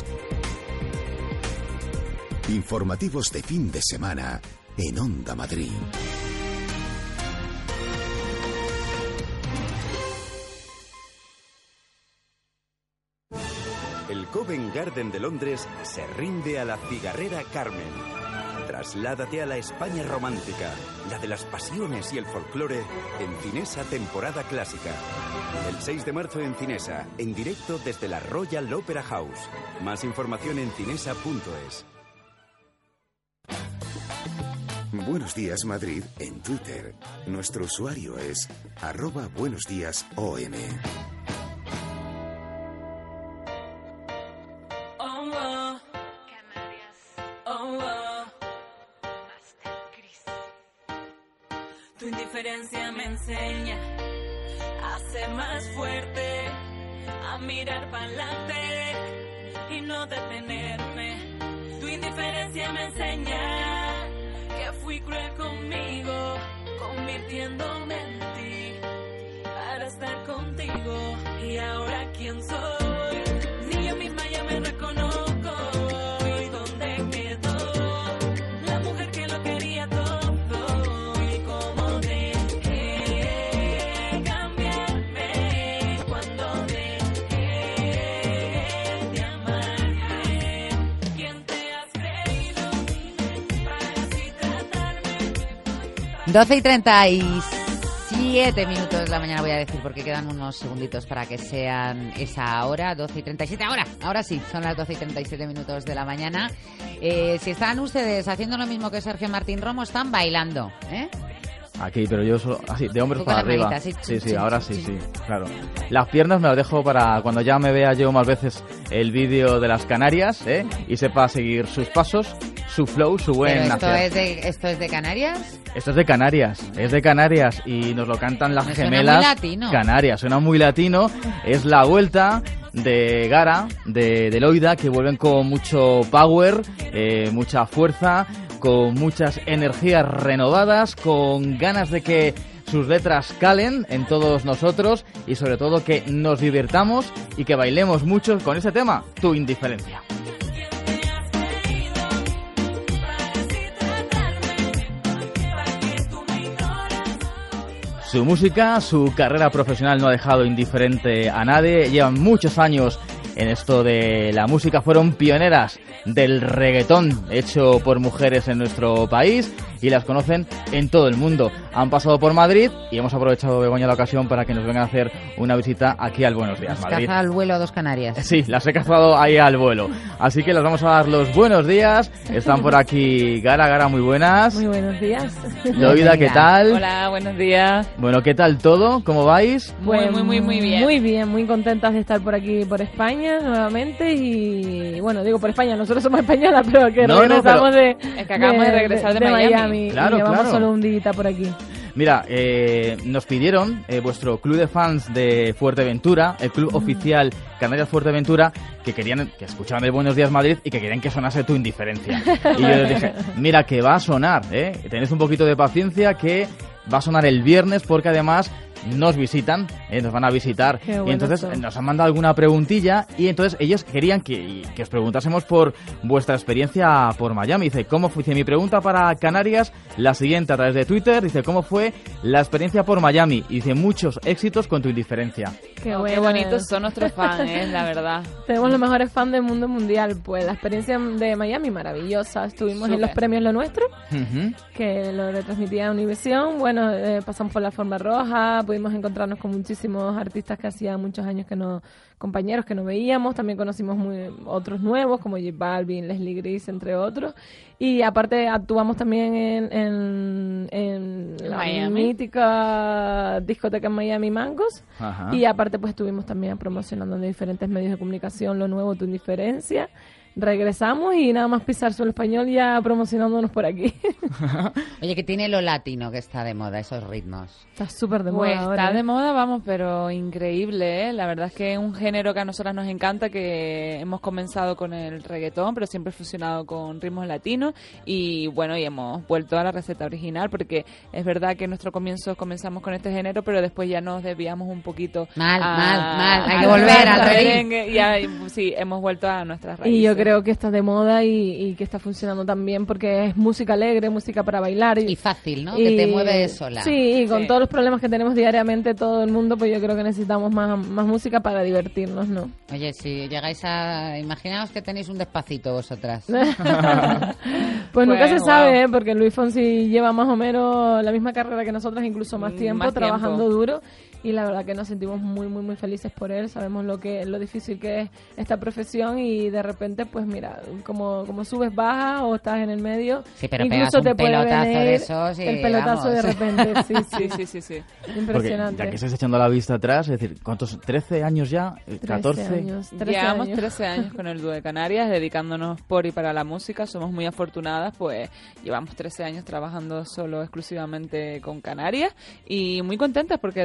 Informativos de fin de semana en Onda Madrid. El Covent Garden de Londres se rinde a la cigarrera Carmen. Trasládate a la España romántica, la de las pasiones y el folclore, en Cinesa temporada clásica. El seis de marzo en Cinesa, en directo desde la Royal Opera House. Más información en cinesa punto es. Buenos días Madrid en Twitter. Nuestro usuario es arroba buenos días O M. Tu indiferencia me enseña a ser más fuerte, a mirar para adelante y no detenerme. Tu indiferencia me enseña que fui cruel conmigo, convirtiéndome en ti para estar contigo. Y ahora quién soy, ni yo misma ya me reconozco. ¿Y dónde quedó la mujer que lo quería todo? ¿Y cómo dejé cambiarme cuando dejé de amarte? ¿Quién te has creído para así tratarme? doce y treinta y siete minutos de la mañana voy a decir, porque quedan unos segunditos para que sean esa hora, doce y treinta y siete, ahora, ahora sí, son las doce y treinta y siete minutos de la mañana. Eh, si están ustedes haciendo lo mismo que Sergio Martín Romo, están bailando, ¿eh? Aquí, pero yo solo, así, de hombros Tú con para la arriba. manita, sí, Sí, chin, sí, chin, ahora chin, sí, chin. sí, claro. Las piernas me las dejo para cuando ya me vea yo más veces el vídeo de las Canarias, ¿eh? Y sepa seguir sus pasos, su flow, su buen Pero esto hacer. es de, esto es de Canarias. Esto es de Canarias, es de Canarias y nos lo cantan las Me suena gemelas muy latino. Canarias, suena muy latino. Es la vuelta de Gara, de, de Loida, que vuelven con mucho power, eh, mucha fuerza, con muchas energías renovadas, con ganas de que sus letras calen en todos nosotros y sobre todo que nos divirtamos y que bailemos mucho con ese tema, Tu indiferencia. Su música, su carrera profesional no ha dejado indiferente a nadie. Llevan muchos años en esto de la música. Fueron pioneras del reggaetón hecho por mujeres en nuestro país y las conocen en todo el mundo. Han pasado por Madrid y hemos aprovechado, Begoña, la ocasión para que nos vengan a hacer una visita aquí al Buenos Días, Has Madrid. cazado al vuelo a dos Canarias. Sí, las he cazado ahí al vuelo. Así que les vamos a dar los buenos días. Están por aquí Gara, Gara, muy buenas. Muy buenos días. Loida, ¿qué tal? Hola, buenos días. Bueno, ¿qué tal todo? ¿Cómo vais? Muy, muy, muy, muy bien. Muy bien, muy contentas de estar por aquí, por España, nuevamente. Y bueno, digo por España, nosotros somos españolas, pero que No, no, regresamos pero- de... Es que acabamos de regresar de Miami. Claro, y llevamos claro. solo un día por aquí. Mira, eh, nos pidieron eh, vuestro club de fans de Fuerteventura, el club oficial Canarias Fuerteventura, que querían, que escuchaban el Buenos Días Madrid y que querían que sonase Tu indiferencia. Y yo les dije, mira que va a sonar, ¿eh? Tened un poquito de paciencia que va a sonar el viernes porque además nos visitan, ¿eh? Nos van a visitar. Qué Y buenos entonces son. nos han mandado alguna preguntilla y entonces ellos querían que, que os preguntásemos por vuestra experiencia por Miami. Dice, ¿cómo fue? Dice, mi pregunta para Canarias, la siguiente a través de Twitter, dice, ¿cómo fue la experiencia por Miami? Y dice, muchos éxitos con Tu indiferencia. Qué, Oh, bueno. qué bonitos son nuestros fans, ¿eh? La verdad. Tenemos los mejores fans del mundo mundial. Pues la experiencia de Miami, maravillosa. Estuvimos en Súper. los premios Lo Nuestro, Ujú. que lo retransmitía Univisión. Bueno, eh, pasamos por la Forma Roja, pudimos encontrarnos con muchísimos artistas que hacía muchos años que no, compañeros que no veíamos. También conocimos muy, otros nuevos como J Balvin, Leslie Gris, entre otros. Y aparte actuamos también en, en, en la Miami. mítica discoteca en Miami, Mangos. Ajá. Y aparte pues estuvimos también promocionando en diferentes medios de comunicación lo nuevo, Tu indiferencia. Regresamos y nada más pisar suelo español ya promocionándonos por aquí. Oye, que tiene lo latino que está de moda, esos ritmos. Está súper de Pues moda ahora, está ¿eh? de moda, vamos, pero increíble, ¿eh? La verdad es que es un género que a nosotras nos encanta, que hemos comenzado con el reggaetón, pero siempre fusionado con ritmos latinos y bueno, y hemos vuelto a la receta original porque es verdad que en nuestro comienzo comenzamos con este género, pero después ya nos desviamos un poquito. Mal, a- mal, mal. Hay al que volver al redil. merengue y a- sí, hemos vuelto a nuestras raíces. Y yo creo que está de moda y, y que está funcionando también porque es música alegre, música para bailar. Y, Y fácil, ¿no? Que te mueve sola. Sí, y con Sí. todos los problemas que tenemos diariamente todo el mundo, pues yo creo que necesitamos más, más música para divertirnos, ¿no? Oye, si llegáis a... Imaginaos que tenéis un Despacito vosotras. Pues nunca Pues, se sabe, wow. ¿eh? Porque Luis Fonsi lleva más o menos la misma carrera que nosotras, incluso más Mm, tiempo, más trabajando tiempo. duro. Y la verdad que nos sentimos muy, muy, muy felices por él. Sabemos lo que lo difícil que es esta profesión y de repente, pues mira, como, como subes, bajas o estás en el medio, Sí, pero incluso pegas un te puede pelotazo venir de esos y el pelotazo vamos. de repente. Sí, sí, Sí, sí, sí, sí. Porque Impresionante. ya que estáis echando la vista atrás, es decir, ¿cuántos? ¿trece años ya? ¿catorce? años, trece Llevamos años. trece años con el dúo de Canarias, dedicándonos por y para la música. Somos muy afortunadas, pues llevamos trece años trabajando solo exclusivamente con Canarias y muy contentas porque durante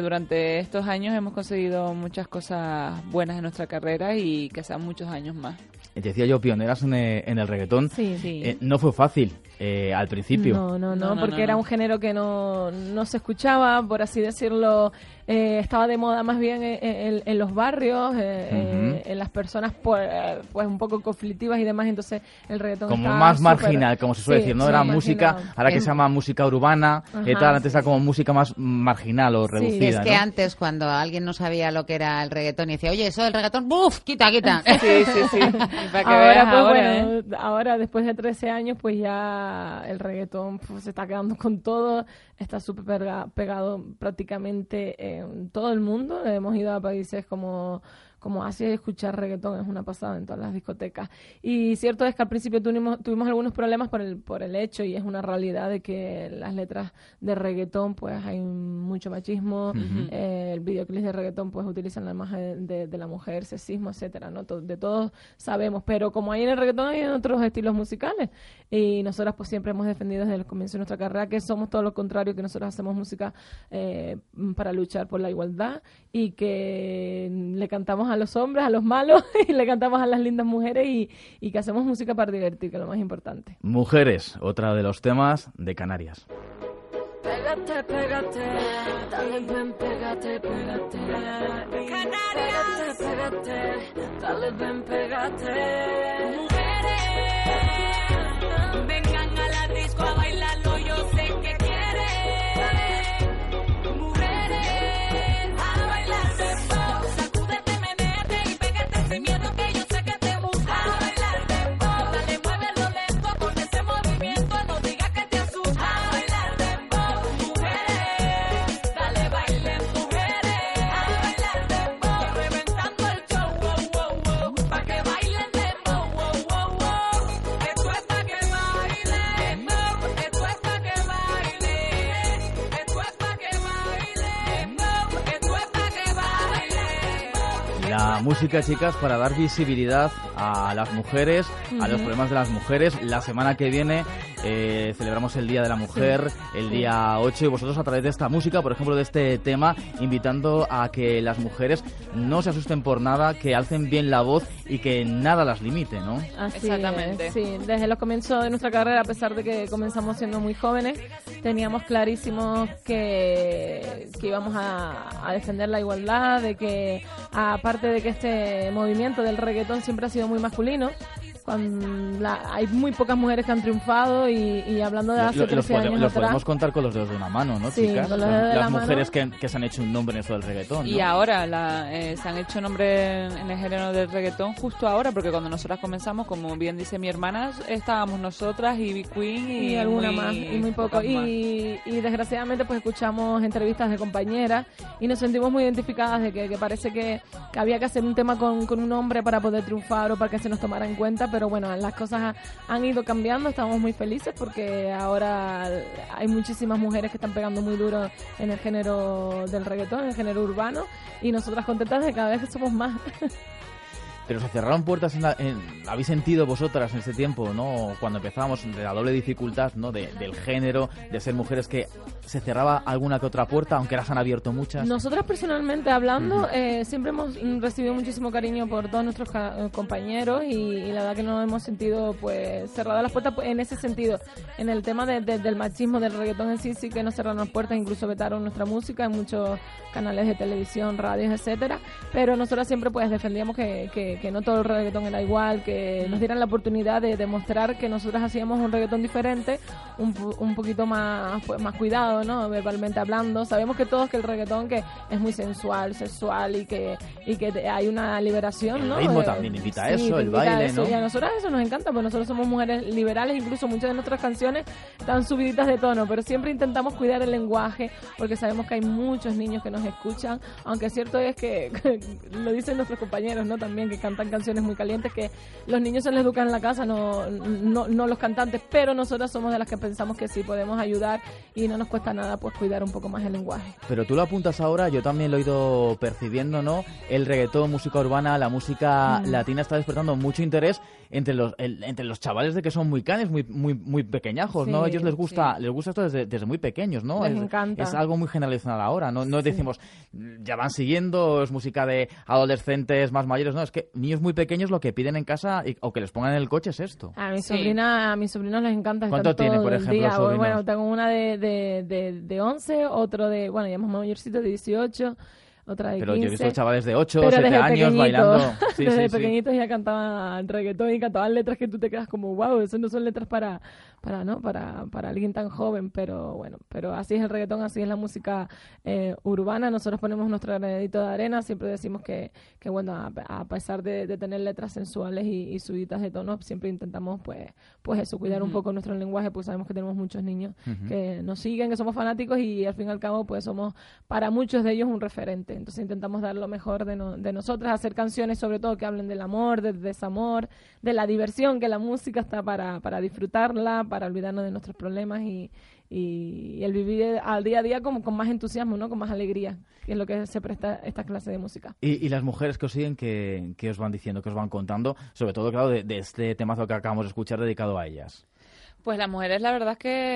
durante estos años hemos conseguido muchas cosas buenas en nuestra carrera y que sean muchos años más. Decía yo, pioneras en el, en el reggaetón. Sí, sí. Eh, no fue fácil eh, al principio. No, no, no, No, no, porque no, era no. un género que no, no se escuchaba, por así decirlo, eh, estaba de moda más bien en, en- en los barrios, eh, eh, en las personas pues, eh, pues un poco conflictivas y demás, entonces el reggaetón Como estaba más súper- marginal, como se suele sí, decir, ¿no? sí, Era marginado. música, ahora que En- se llama música urbana, y Ajá, tal, antes sí. era como música más marginal o reducida, Es que ¿no? antes, cuando alguien no sabía lo que era el reggaetón y decía, oye, eso del reggaetón, ¡buf! ¡Quita, quita! Sí, sí, sí. Y para que Ahora, veas pues ahora, bueno, ¿eh? ahora después de trece años, pues ya el reggaetón pues, se está quedando con todo, está súper pega- pegado prácticamente en todo el mundo. Hemos ido a países como, como Asia y escuchar reggaetón es una pasada en todas las discotecas. Y cierto es que al principio tuvimos, tuvimos algunos problemas por el, por el hecho, y es una realidad de que las letras de reggaetón, pues hay mucho machismo, Ujú. eh, el videoclip de reggaetón pues utilizan la imagen de, de la mujer, sexismo, etcétera, ¿no? To- de todos sabemos, pero como hay en el reggaetón hay en otros estilos musicales, y nosotras pues siempre hemos defendido desde el comienzo de nuestra carrera que somos todo lo contrario, que nosotros hacemos música eh, para luchar por la igualdad, y que le cantamos a los hombres, a los malos, y le cantamos a las lindas mujeres, y, y que hacemos música para divertir, que es lo más importante. Mujeres, otra de los temas de Canarias. Pégate, pégate, dale ven, pégate, pégate. Canarias. Pégate, pégate, dale ven, pégate. Mujeres, vengan a la disco a bailarlo, yo sé que quieren. Mujeres, a bailar dembow, sacúdete, menete y pégate sin miedo que yo sé que te gusta. A bailar dembow, dale, muévelo lento con ese movimiento, no digas que te asusta. A bailar dembow, mujeres, dale bailen mujeres. A bailar dembow, reventando el show, wow, wow, wow, pa' que bailen dembow, wow, wow, wow. Esto es pa' que bailen, dembow, esto es pa' que bailen, esto es pa' que bailen, dembow, esto es pa' que bailen. La música, chicas, para dar visibilidad a las mujeres, a los Ujú. problemas de las mujeres. La semana que viene eh, celebramos el Día de la Mujer, Sí, el sí. día ocho, y vosotros a través de esta música, por ejemplo, de este tema, invitando a que las mujeres no se asusten por nada, que alcen bien la voz y que nada las limite, ¿no? Así Exactamente. es, sí, desde los comienzos de nuestra carrera, a pesar de que comenzamos siendo muy jóvenes, teníamos clarísimo que, que íbamos a, a defender la igualdad, de que aparte de que este movimiento del reggaetón siempre ha sido muy masculino, cuando la- hay muy pocas mujeres que han triunfado, y, y hablando de Lo- hace lo- los trece pode- años los atrás, podemos contar con los dedos de una mano, ¿no, Sí, chicas? con los Las- dedos de las la mujeres mano. que, que se han hecho un nombre en eso del reggaetón, ¿no? Y ahora la, eh, se han hecho nombre en el género del reggaetón justo ahora, porque cuando nosotras comenzamos, como bien dice mi hermana, estábamos nosotras y Big Queen y, y alguna muy- más, y muy poco. pocas más. Y, y desgraciadamente pues escuchamos entrevistas de compañeras y nos sentimos muy identificadas de que, que parece que, que había que hacer un tema con, con un hombre para poder triunfar o para que se nos tomara en cuenta, pero bueno, las cosas ha- han ido cambiando, estamos muy felices porque ahora hay muchísimas mujeres que están pegando muy duro en el género del reggaetón, en el género urbano, y nosotras contentas de que cada vez somos más. Pero se cerraron puertas, en la- en- ¿habéis sentido vosotras en ese tiempo, no? Cuando empezábamos, de la doble dificultad, ¿no? De- del género, de ser mujeres, que se cerraba alguna que otra puerta, aunque las han abierto muchas. Nosotras personalmente hablando, eh, siempre hemos mm, recibido muchísimo cariño por todos nuestros ca- eh, compañeros, y, y la verdad que no hemos sentido pues cerradas las puertas pues, en ese sentido. En el tema de- de- del machismo del reggaetón en sí, sí que nos cerraron las puertas, incluso vetaron nuestra música en muchos canales de televisión, radios, etcétera. Pero nosotras siempre pues defendíamos que, que, que no todo el reggaetón era igual, que nos dieran la oportunidad de demostrar que nosotras hacíamos un reggaetón diferente, un, pu- un poquito más pues, más cuidado, ¿no? Verbalmente hablando. Sabemos que todos que el reggaetón que es muy sensual, sexual, y que y que te- hay una liberación, El ¿no? ritmo Eh, también invita a sí, eso, te el invita a baile, eso, ¿no? Y a nosotras eso nos encanta, porque nosotros somos mujeres liberales, incluso muchas de nuestras canciones están subiditas de tono, pero siempre intentamos cuidar el lenguaje, porque sabemos que hay muchos niños que nos escuchan, aunque cierto es que, lo dicen nuestros compañeros, ¿no? También que cantamos cantan canciones muy calientes que los niños se les educan en la casa, no, no, no los cantantes, pero nosotras somos de las que pensamos que sí podemos ayudar y no nos cuesta nada pues cuidar un poco más el lenguaje. Pero tú lo apuntas ahora, yo también lo he ido percibiendo, ¿no? El reggaetón, música urbana, la música mm. latina está despertando mucho interés entre los el, entre los chavales de que son muy canes, muy muy muy pequeñajos, ¿no? Sí, a ellos les gusta sí. les gusta esto desde, desde muy pequeños, ¿no? Les es, encanta. Es algo muy generalizado ahora, no no sí. decimos ya van siguiendo, es música de adolescentes más mayores, no, es que niños muy pequeños lo que piden en casa y, o que les pongan en el coche es esto. A mi sobrina, sí. a mis sobrinos les encanta. ¿Cuánto tiene, por ejemplo, bueno, tengo una de de, de de once, otro de, bueno, ya más mayorcito, de dieciocho. Otra de pero quince, yo he visto chavales de ocho, siete años bailando. Sí, desde sí, pequeñitos sí. ya cantaban reggaetón y cantaban letras que tú te quedas como, wow, eso no son letras para para no para para alguien tan joven, pero bueno, pero así es el reggaetón, así es la música eh, urbana. Nosotros ponemos nuestro granito de arena, siempre decimos que, que bueno, a, a pesar de, de tener letras sensuales y, y subidas de tono, siempre intentamos pues pues eso, cuidar uh-huh. un poco nuestro lenguaje, pues sabemos que tenemos muchos niños uh-huh. que nos siguen, que somos fanáticos y al fin y al cabo pues somos para muchos de ellos un referente. Entonces intentamos dar lo mejor de, no, de nosotras, hacer canciones sobre todo que hablen del amor, del desamor, de la diversión, que la música está para, para disfrutarla, para olvidarnos de nuestros problemas y, y, y el vivir al día a día como con más entusiasmo, ¿no? Con más alegría, que es lo que se presta esta clase de música. Y, y las mujeres que os siguen, que, que os van diciendo, que os van contando, sobre todo, claro, de, de este temazo que acabamos de escuchar dedicado a ellas. Pues las mujeres, la verdad es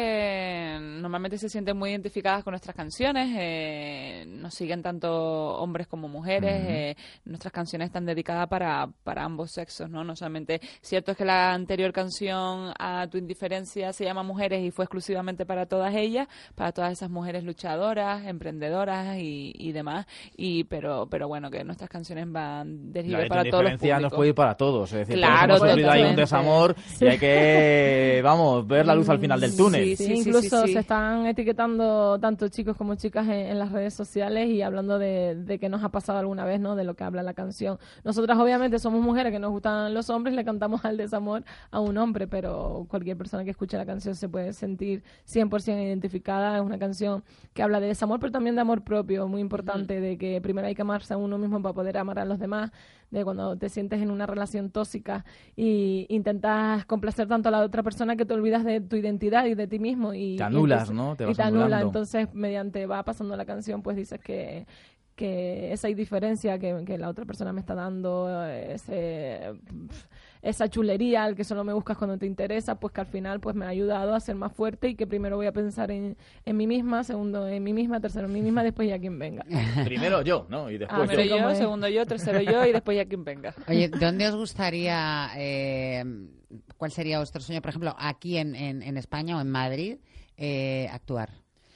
que normalmente se sienten muy identificadas con nuestras canciones. Eh, nos siguen tanto hombres como mujeres. Uh-huh. Eh, nuestras canciones están dedicadas para, para ambos sexos, ¿no? No solamente... Cierto es que la anterior canción, A tu indiferencia, se llama Mujeres y fue exclusivamente para todas ellas, para todas esas mujeres luchadoras, emprendedoras y, y demás. Y pero pero bueno, que nuestras canciones van dirigidas para todos los públicos. La indiferencia nos puede ir para todos. Es decir, claro, todos hemos sufrido ahí un desamor sí. y hay que... vamos ver la luz al final del túnel. Sí, sí, sí, incluso sí, sí. se están etiquetando tanto chicos como chicas en, en las redes sociales y hablando de, de que nos ha pasado alguna vez, ¿no? De lo que habla la canción. Nosotras obviamente somos mujeres que nos gustan los hombres, le cantamos al desamor a un hombre, pero cualquier persona que escuche la canción se puede sentir cien por ciento identificada. Es una canción que habla de desamor, pero también de amor propio, muy importante, mm. de que primero hay que amarse a uno mismo para poder amar a los demás, de cuando te sientes en una relación tóxica y intentas complacer tanto a la otra persona que te olvidas de tu identidad y de ti mismo y te anulas, y entonces, ¿no? Te vas y te anula, entonces mediante va pasando la canción pues dices que que esa indiferencia que, que la otra persona me está dando, ese, esa chulería al que solo me buscas cuando te interesa, pues que al final pues me ha ayudado a ser más fuerte y que primero voy a pensar en, en mí misma, segundo en mí misma, tercero en mí misma, después ya quien venga. Primero yo, ¿no? Y después ah, primero yo, yo segundo yo, tercero yo y después ya quien venga. Oye, ¿dónde os gustaría, eh, cuál sería vuestro sueño, por ejemplo, aquí en, en, en España o en Madrid, eh, actuar?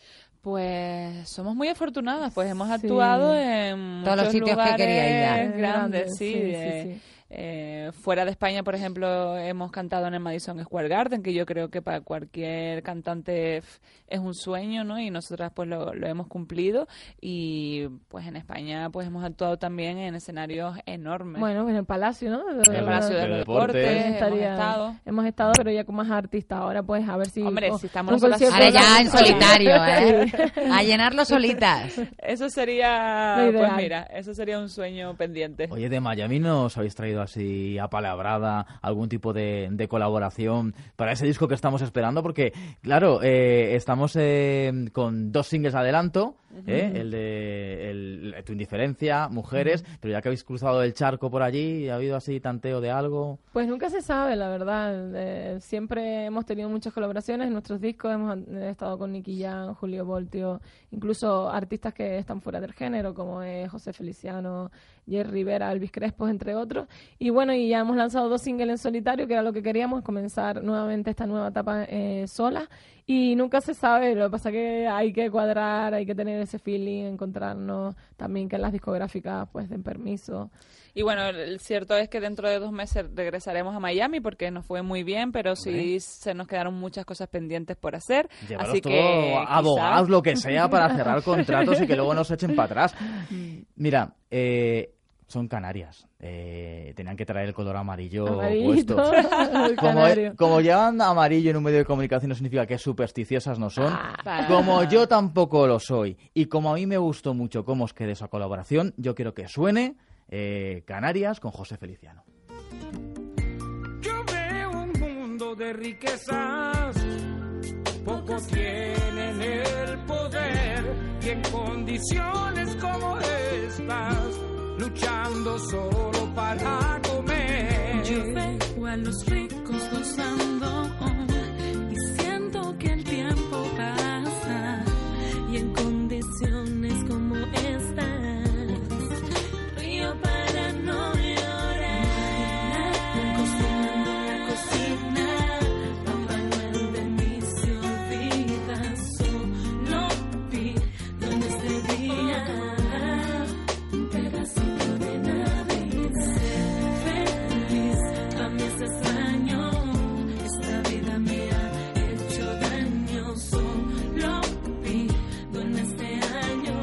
Pues somos muy afortunadas, pues hemos actuado sí. en todos muchos los sitios lugares que queríais ir. grandes, sí, sí, eh, sí, sí. Eh, fuera de España, por ejemplo, hemos cantado en el Madison Square Garden, que yo creo que para cualquier cantante f, es un sueño, ¿no? Y nosotras pues lo, lo hemos cumplido. Y pues en España pues hemos actuado también en escenarios enormes. Bueno, en el Palacio, ¿no? En el Palacio de los Deportes, Deportes hemos estado. Hemos estado, pero ya con más artistas. Ahora pues a ver si... Hombre, oh, si estamos nosotras... Ahora ya en solitario, ¿eh? A llenarlo solitas. Eso sería... Pues mira, eso sería un sueño pendiente. Oye, de Miami nos habéis traído así apalabrada algún tipo de, de colaboración para ese disco que estamos esperando, porque claro, eh, estamos eh, con dos singles adelanto, uh-huh. eh, el de el, Tu indiferencia, Mujeres, uh-huh. pero ya que habéis cruzado el charco por allí, ¿ha habido así tanteo de algo? Pues nunca se sabe, la verdad. Eh, siempre hemos tenido muchas colaboraciones en nuestros discos, hemos eh, estado con Nicky Jam, Julio Voltio, incluso artistas que están fuera del género, como eh, José Feliciano, Jerry Rivera, Elvis Crespo, entre otros. Y bueno, y ya hemos lanzado dos singles en solitario, que era lo que queríamos, comenzar nuevamente esta nueva etapa eh, sola. Y nunca se sabe, lo que pasa es que hay que cuadrar, hay que tener ese feeling, encontrarnos también que las discográficas pues den permiso. Y bueno, el cierto es que dentro de dos meses regresaremos a Miami porque nos fue muy bien, pero sí okay. se nos quedaron muchas cosas pendientes por hacer. Llevaros así todo, que abogados, quizás... lo que sea, para cerrar contratos y que luego nos echen para atrás. Mira, eh... son Canarias. Eh, tenían que traer el color amarillo Amarillito, puesto. Como, como llevan amarillo en un medio de comunicación no significa que supersticiosas no son. Ah, como yo tampoco lo soy. Y como a mí me gustó mucho cómo os quedó esa colaboración, yo quiero que suene eh, Canarias con José Feliciano. Yo veo un mundo de riquezas, pocos tienen el poder y en condiciones como estas, luchando solo para comer. Yo veo a los ricos gozando y siento que el tiempo pasa y en condiciones como estas, río para no llorar. Cocinando la cocina, Papá Noel de mí se olvida, solo pido en este día un pedacito de Navidad. Feliz, a mí es extraño, esta vida me ha hecho daño, solo pido en este año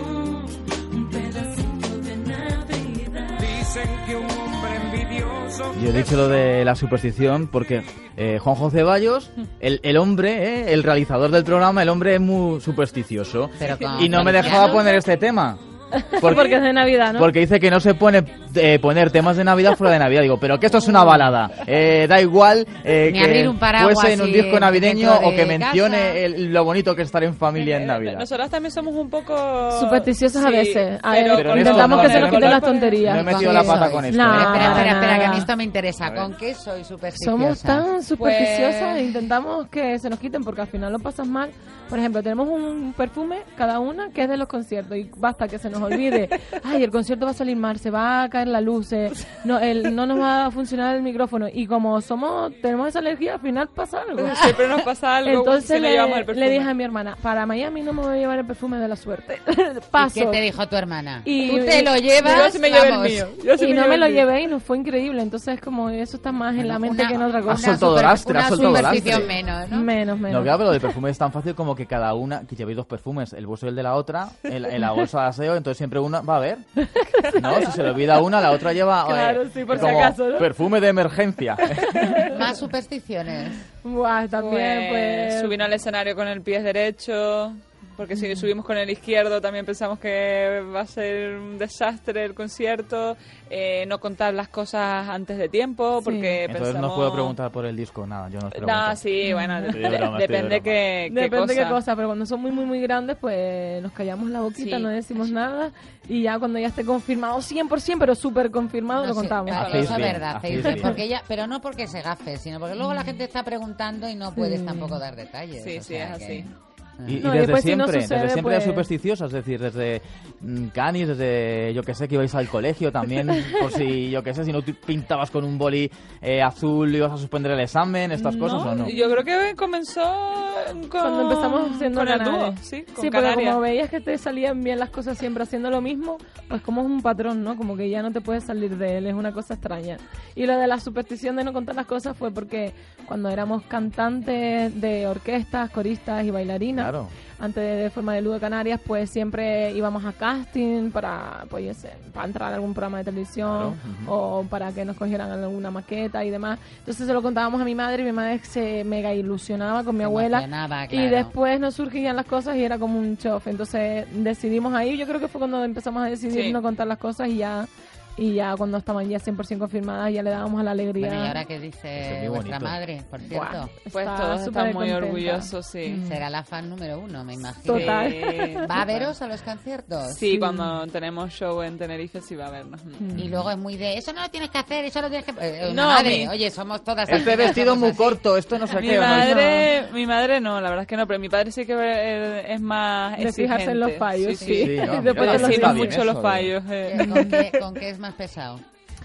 un pedacito de Navidad. Dicen que un hombre envidioso. Yo he dicho lo de la superstición porque eh, Juanjo Ceballos, el, el hombre, eh, el realizador del programa, el hombre es muy supersticioso. Pero con- Y no me dejaba poner este tema. Porque es de Navidad, ¿no? Porque dice que no se pone eh, poner temas de Navidad fuera de Navidad. Digo, pero que esto es una balada. Eh, da igual eh, Ni que abrir un paraguas fuese en un y disco navideño dentro o que de mencione casa. el- lo bonito que es estar en familia en Navidad. Nosotras también somos un poco... Supersticiosas a Sí, veces. A pero ver, Pero en intentamos esto que no, se nos no, quiten no, las no, tonterías. no he metido la pata con esto. Nah, Espera, espera, espera, que a mí nada. esto me interesa. ¿Con qué soy supersticiosa? Somos tan supersticiosas Pues- e intentamos que se nos quiten porque al final lo pasas mal. Por ejemplo, tenemos un perfume cada una que es de los conciertos y basta que se nos olvide. Ay, el concierto va a salir mal, se va a caer la luz, eh, no, el, no nos va a funcionar el micrófono. Y como somos tenemos esa alergia, al final pasa algo. Siempre nos pasa algo. Entonces si no le, llevamos el perfume. le dije a mi hermana, para Miami no me voy a llevar el perfume de la suerte. Paso. ¿Y qué te dijo tu hermana? Y- Tú te lo llevas, Yo sí me llevé el vamos. mío. Yo sí y me no llevé me el lo mío. llevé y nos fue increíble. Entonces, como eso está más en la mente Una- que en otra Has cosa. soltado super- lastre, has una soltado superstición lastre. menos, ¿no? Menos, menos. No, claro, pero lo del perfume es tan fácil como que cada una, que llevéis dos perfumes, el vuestro y el de la otra, en, en la bolsa de aseo, entonces siempre una va a ver. ¿No? Si se le olvida una, la otra lleva eh, Claro, sí, por si como acaso, ¿no? perfume de emergencia. Más supersticiones. Buah, también, pues... Subir al escenario con el pie derecho, porque si subimos con el izquierdo también pensamos que va a ser un desastre el concierto. Eh, no contar las cosas antes de tiempo, porque Entonces pensamos... no puedo preguntar por el disco, nada, yo no os pregunto. No, sí, bueno, Estoy de broma, estoy de depende broma. qué, qué Depende cosa. qué cosa, pero cuando son muy, muy, muy grandes, pues nos callamos la boquita, Sí. no decimos nada, y ya cuando ya esté confirmado cien por ciento, pero súper confirmado, No lo sé, contamos. pero Hacéis eso es bien, verdad, hacéis hacéis bien, bien. porque ella, pero no porque se gafe, sino porque luego la gente está preguntando y no puedes Sí. tampoco dar detalles. Sí, o sí, sea es que- así. Y, y No, y desde después si no siempre, sucede, desde siempre pues- era supersticiosa, es decir, desde mm, canis, desde, yo que sé, que ibais al colegio también, por si, yo que sé, si no tú pintabas con un boli eh, azul ibas a suspender el examen, estas cosas o no. Yo creo que comenzó con, Cuando empezamos haciendo con el Canarias. dúo, sí, con Sí, porque Canarias. como veías que te salían bien las cosas siempre haciendo lo mismo, pues como es un patrón, ¿no? Como que ya no te puedes salir de él, es una cosa extraña. Y lo de la superstición de no contar las cosas fue porque cuando éramos cantantes de orquestas, coristas y bailarinas, Claro. antes de, de forma de Ludo Canarias, pues siempre íbamos a casting para, pues, yo sé, para entrar a algún programa de televisión o para que nos cogieran alguna maqueta y demás. Entonces se lo contábamos a mi madre y mi madre se mega ilusionaba con mi Se abuela. emocionaba, Y claro. después nos surgían las cosas y era como un chof. Entonces decidimos ahí, yo creo que fue cuando empezamos a decidir Sí. no contar las cosas y ya y ya cuando estaban ya cien por ciento confirmadas ya le dábamos a la alegría. Bueno, ¿y ahora qué Eso es dice muy vuestra bonito. madre, por cierto? Buah, Pues está todos súper están muy contenta. orgullosos, sí. Será la fan número uno, me imagino. Total. Sí. ¿Va a veros a los conciertos? Sí, cuando tenemos show en Tenerife sí va a vernos. Y luego es muy de, eso no lo tienes que hacer, eso lo tienes que... Eh, No, madre, mi- oye, somos todas... al Este final vestido somos muy así. corto, esto no sé Mi qué. ¿o no? madre, mi madre no, la verdad es que no, pero mi padre sí que eh, es más De fijarse en los exigente. fallos, sí. sí. Sí, ¿no? Y después Yo te también los Sí, está no bien mucho eso los de- fallos. eh. ¿Con qué, ¿Con qué es más pesado?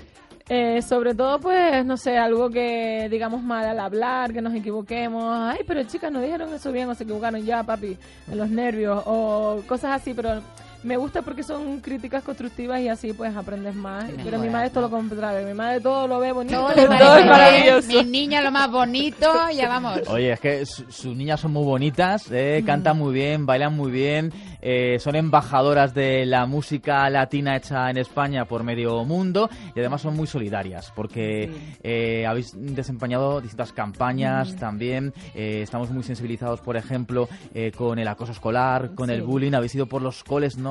Eh, sobre todo, pues, no sé, algo que digamos mal al hablar, que nos equivoquemos. Ay, pero chicas, no dijeron eso bien o se equivocaron ya, papi, en los nervios o cosas así, pero me gusta porque son críticas constructivas y así pues aprendes más. Sí, Pero mi mejoras, madre es todo ¿no? lo contrario, mi madre todo lo ve bonito, Todo todo, le parece es bien, maravilloso. mis niñas lo más bonito, ya vamos. Oye, es que su- sus niñas son muy bonitas, eh, Mm. cantan muy bien, bailan muy bien, eh, son embajadoras de la música latina hecha en España por medio mundo y además son muy solidarias porque eh, habéis desempeñado distintas campañas Mm. también, eh, estamos muy sensibilizados, por ejemplo, eh, con el acoso escolar, con el Sí. bullying, habéis ido por los coles, ¿no?,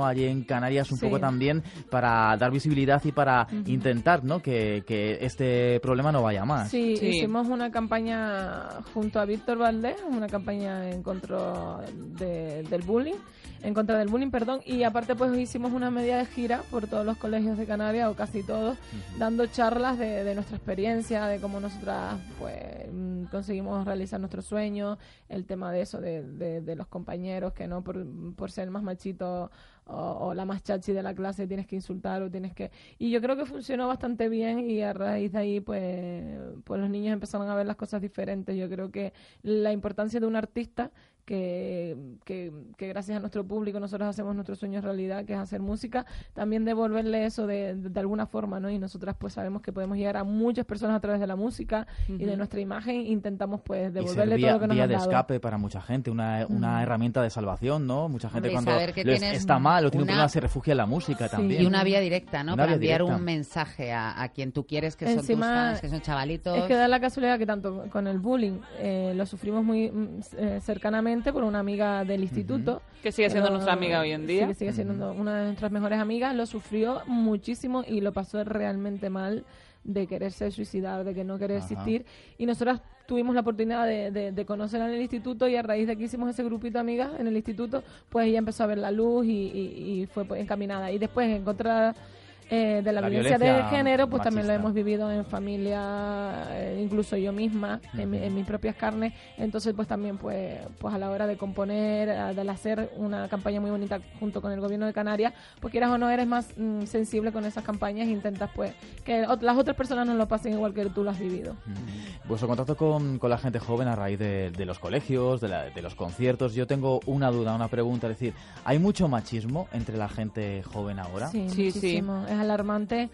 ¿no? Allí en Canarias un Sí. poco también para dar visibilidad y para Ujú. intentar, ¿no? Que, que este problema no vaya más. Sí, hicimos una campaña junto a Víctor Valdés, una campaña en contra de- del bullying, en contra del bullying, perdón, y aparte pues hicimos una media de gira por todos los colegios de Canarias, o casi todos, dando charlas de, de nuestra experiencia, de cómo nosotras pues mm, conseguimos realizar nuestros sueños, el tema de eso, de, de, de los compañeros, que no por, por ser el más machito o, o la más chachi de la clase tienes que insultar o tienes que... Y yo creo que funcionó bastante bien, y a raíz de ahí pues, pues los niños empezaron a ver las cosas diferentes. Yo creo que la importancia de un artista que, que, que gracias a nuestro público nosotros hacemos nuestros sueños realidad, que es hacer música, también devolverle eso de, de, de alguna forma, ¿no? Y nosotras pues sabemos que podemos llegar a muchas personas a través de la música y de Ujú. nuestra imagen, intentamos pues Y devolverle ser vía, todo lo que nos vía han de dado. escape para mucha gente, una, una Mm. herramienta de salvación, ¿no? Mucha gente Hombre, y cuando saber que lo es- tienes está mal o tiene un una- problema se refugia en la música también. Y una vía directa, ¿no? Una Para vía enviar directa. un mensaje a, a quien tú quieres, que son tus Encima, fans, que son chavalitos. Es que da la casualidad que tanto con el bullying eh, lo sufrimos muy mm, eh, cercanamente por una amiga del instituto. Que sigue siendo Lo- nuestra amiga hoy en día. Sigue, sigue siendo una de nuestras mejores amigas. Lo sufrió muchísimo y lo pasó realmente mal, de quererse suicidar, de que no querer Ajá. existir. Y nosotras tuvimos la oportunidad de, de, de conocerla en el instituto, y a raíz de que hicimos ese grupito de amigas en el instituto, pues ella empezó a ver la luz y, y, y fue pues, encaminada. Y después en contra eh, de la, La violencia, violencia de género, pues también lo machista. hemos vivido en familia, eh, incluso yo misma, en, mi- en mis propias carnes. Entonces pues también pues, pues a la hora de componer, a- de hacer una campaña muy bonita junto con el gobierno de Canarias, pues quieras o no, eres más mm, sensible con esas campañas e intentas pues que ot- las otras personas no lo pasen igual que tú lo has vivido. Vuestro contacto con, con la gente joven a raíz de, de los colegios, de, la- de los conciertos. Yo tengo una duda, una pregunta. Es decir, ¿hay mucho machismo entre la gente joven ahora? Sí, muchísimo. Es alarmante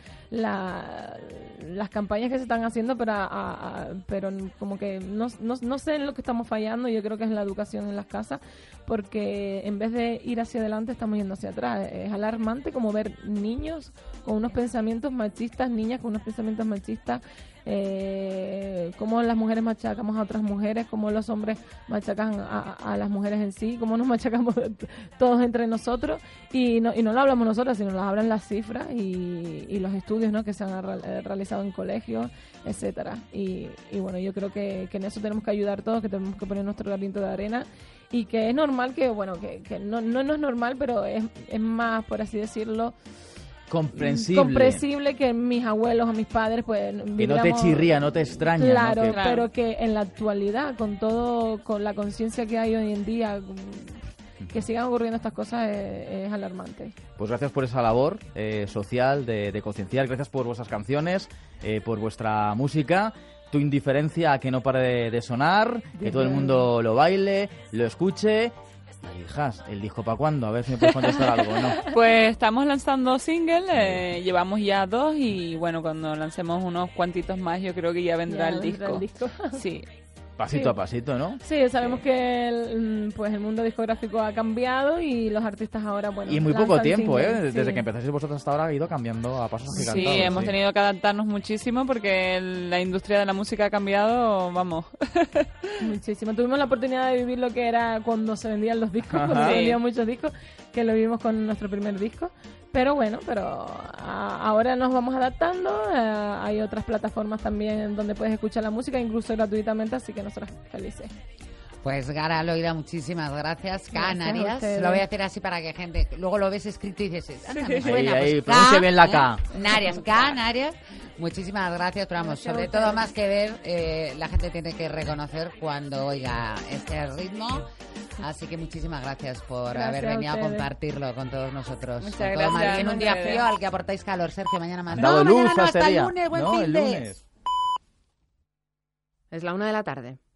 la, las campañas que se están haciendo, pero, a- a- a- pero como que no, no, no sé en lo que estamos fallando. Yo creo que es en la educación en las casas, porque en vez de ir hacia adelante estamos yendo hacia atrás. Es alarmante como ver niños con unos pensamientos machistas, niñas con unos pensamientos machistas, eh, cómo las mujeres machacamos a otras mujeres, cómo los hombres machacan a, a las mujeres en sí, cómo nos machacamos todos entre nosotros, y no, y no lo hablamos nosotros, sino lo hablan las cifras y, y los estudios, ¿no?, que se han re- eh, realizado en colegios, etcétera. Y, y bueno, yo creo que, que en eso tenemos que ayudar todos, que tenemos que poner nuestro granito de arena, y que es normal que, bueno, que, que no, no, no es normal, pero es, es más, por así decirlo, Comprensible. comprensible que mis abuelos o mis padres pues Que no te viviéramos- chirría, no te extraña. ¿no? claro, Que- pero que en la actualidad, con todo, con la conciencia que hay hoy en día, que sigan ocurriendo estas cosas es, es alarmante. Pues gracias por esa labor eh, social de, de concienciar, gracias por vuestras canciones, eh, por vuestra música, tu indiferencia a que no pare de, de sonar, que todo el mundo lo baile, lo escuche. Y, hijas, ¿el disco para cuándo? A ver si me puedes contestar algo, ¿no? Pues estamos lanzando single, eh, llevamos ya dos, y bueno, cuando lancemos unos cuantitos más yo creo que ya vendrá, Ya el, vendrá disco. el disco. Sí. Pasito Sí. a pasito, ¿no? Sí, sabemos que el, pues el mundo discográfico ha cambiado y los artistas ahora, bueno, Y en muy poco lanzan tiempo, ¿eh? singles, Desde sí. que empezáis vosotros hasta ahora ha ido cambiando a pasos Sí, agigantados. hemos tenido que adaptarnos muchísimo porque el- la industria de la música ha cambiado, vamos. Muchísimo. Tuvimos la oportunidad de vivir lo que era cuando se vendían los discos, Ajá. cuando se Sí. vendían muchos discos, que lo vivimos con nuestro primer disco. Pero bueno, pero a- ahora nos vamos adaptando. eh, hay otras plataformas también donde puedes escuchar la música, incluso gratuitamente, así que nosotros felices. Pues Gara Loida, muchísimas gracias. Gracias a Canarias, ustedes. lo voy a hacer así para que gente, luego lo ves escrito y dices, anda, me Sí. suena, Ahí, pues ahí, pronuncia bien la ¿eh? K. Canarias, Canarias. Muchísimas gracias, pero vamos, Gracias a sobre ustedes. todo más que ver, eh, la gente tiene que reconocer cuando oiga este ritmo. Así que muchísimas gracias por Gracias haber a venido a ustedes. compartirlo con todos nosotros. Muchas Con todo gracias, Madrid en un día ustedes. frío al que aportáis calor. Sergio, mañana más. Han dado no, luz mañana no, a ese hasta el día. lunes, buen No, fin el de- lunes. Es la una de la tarde.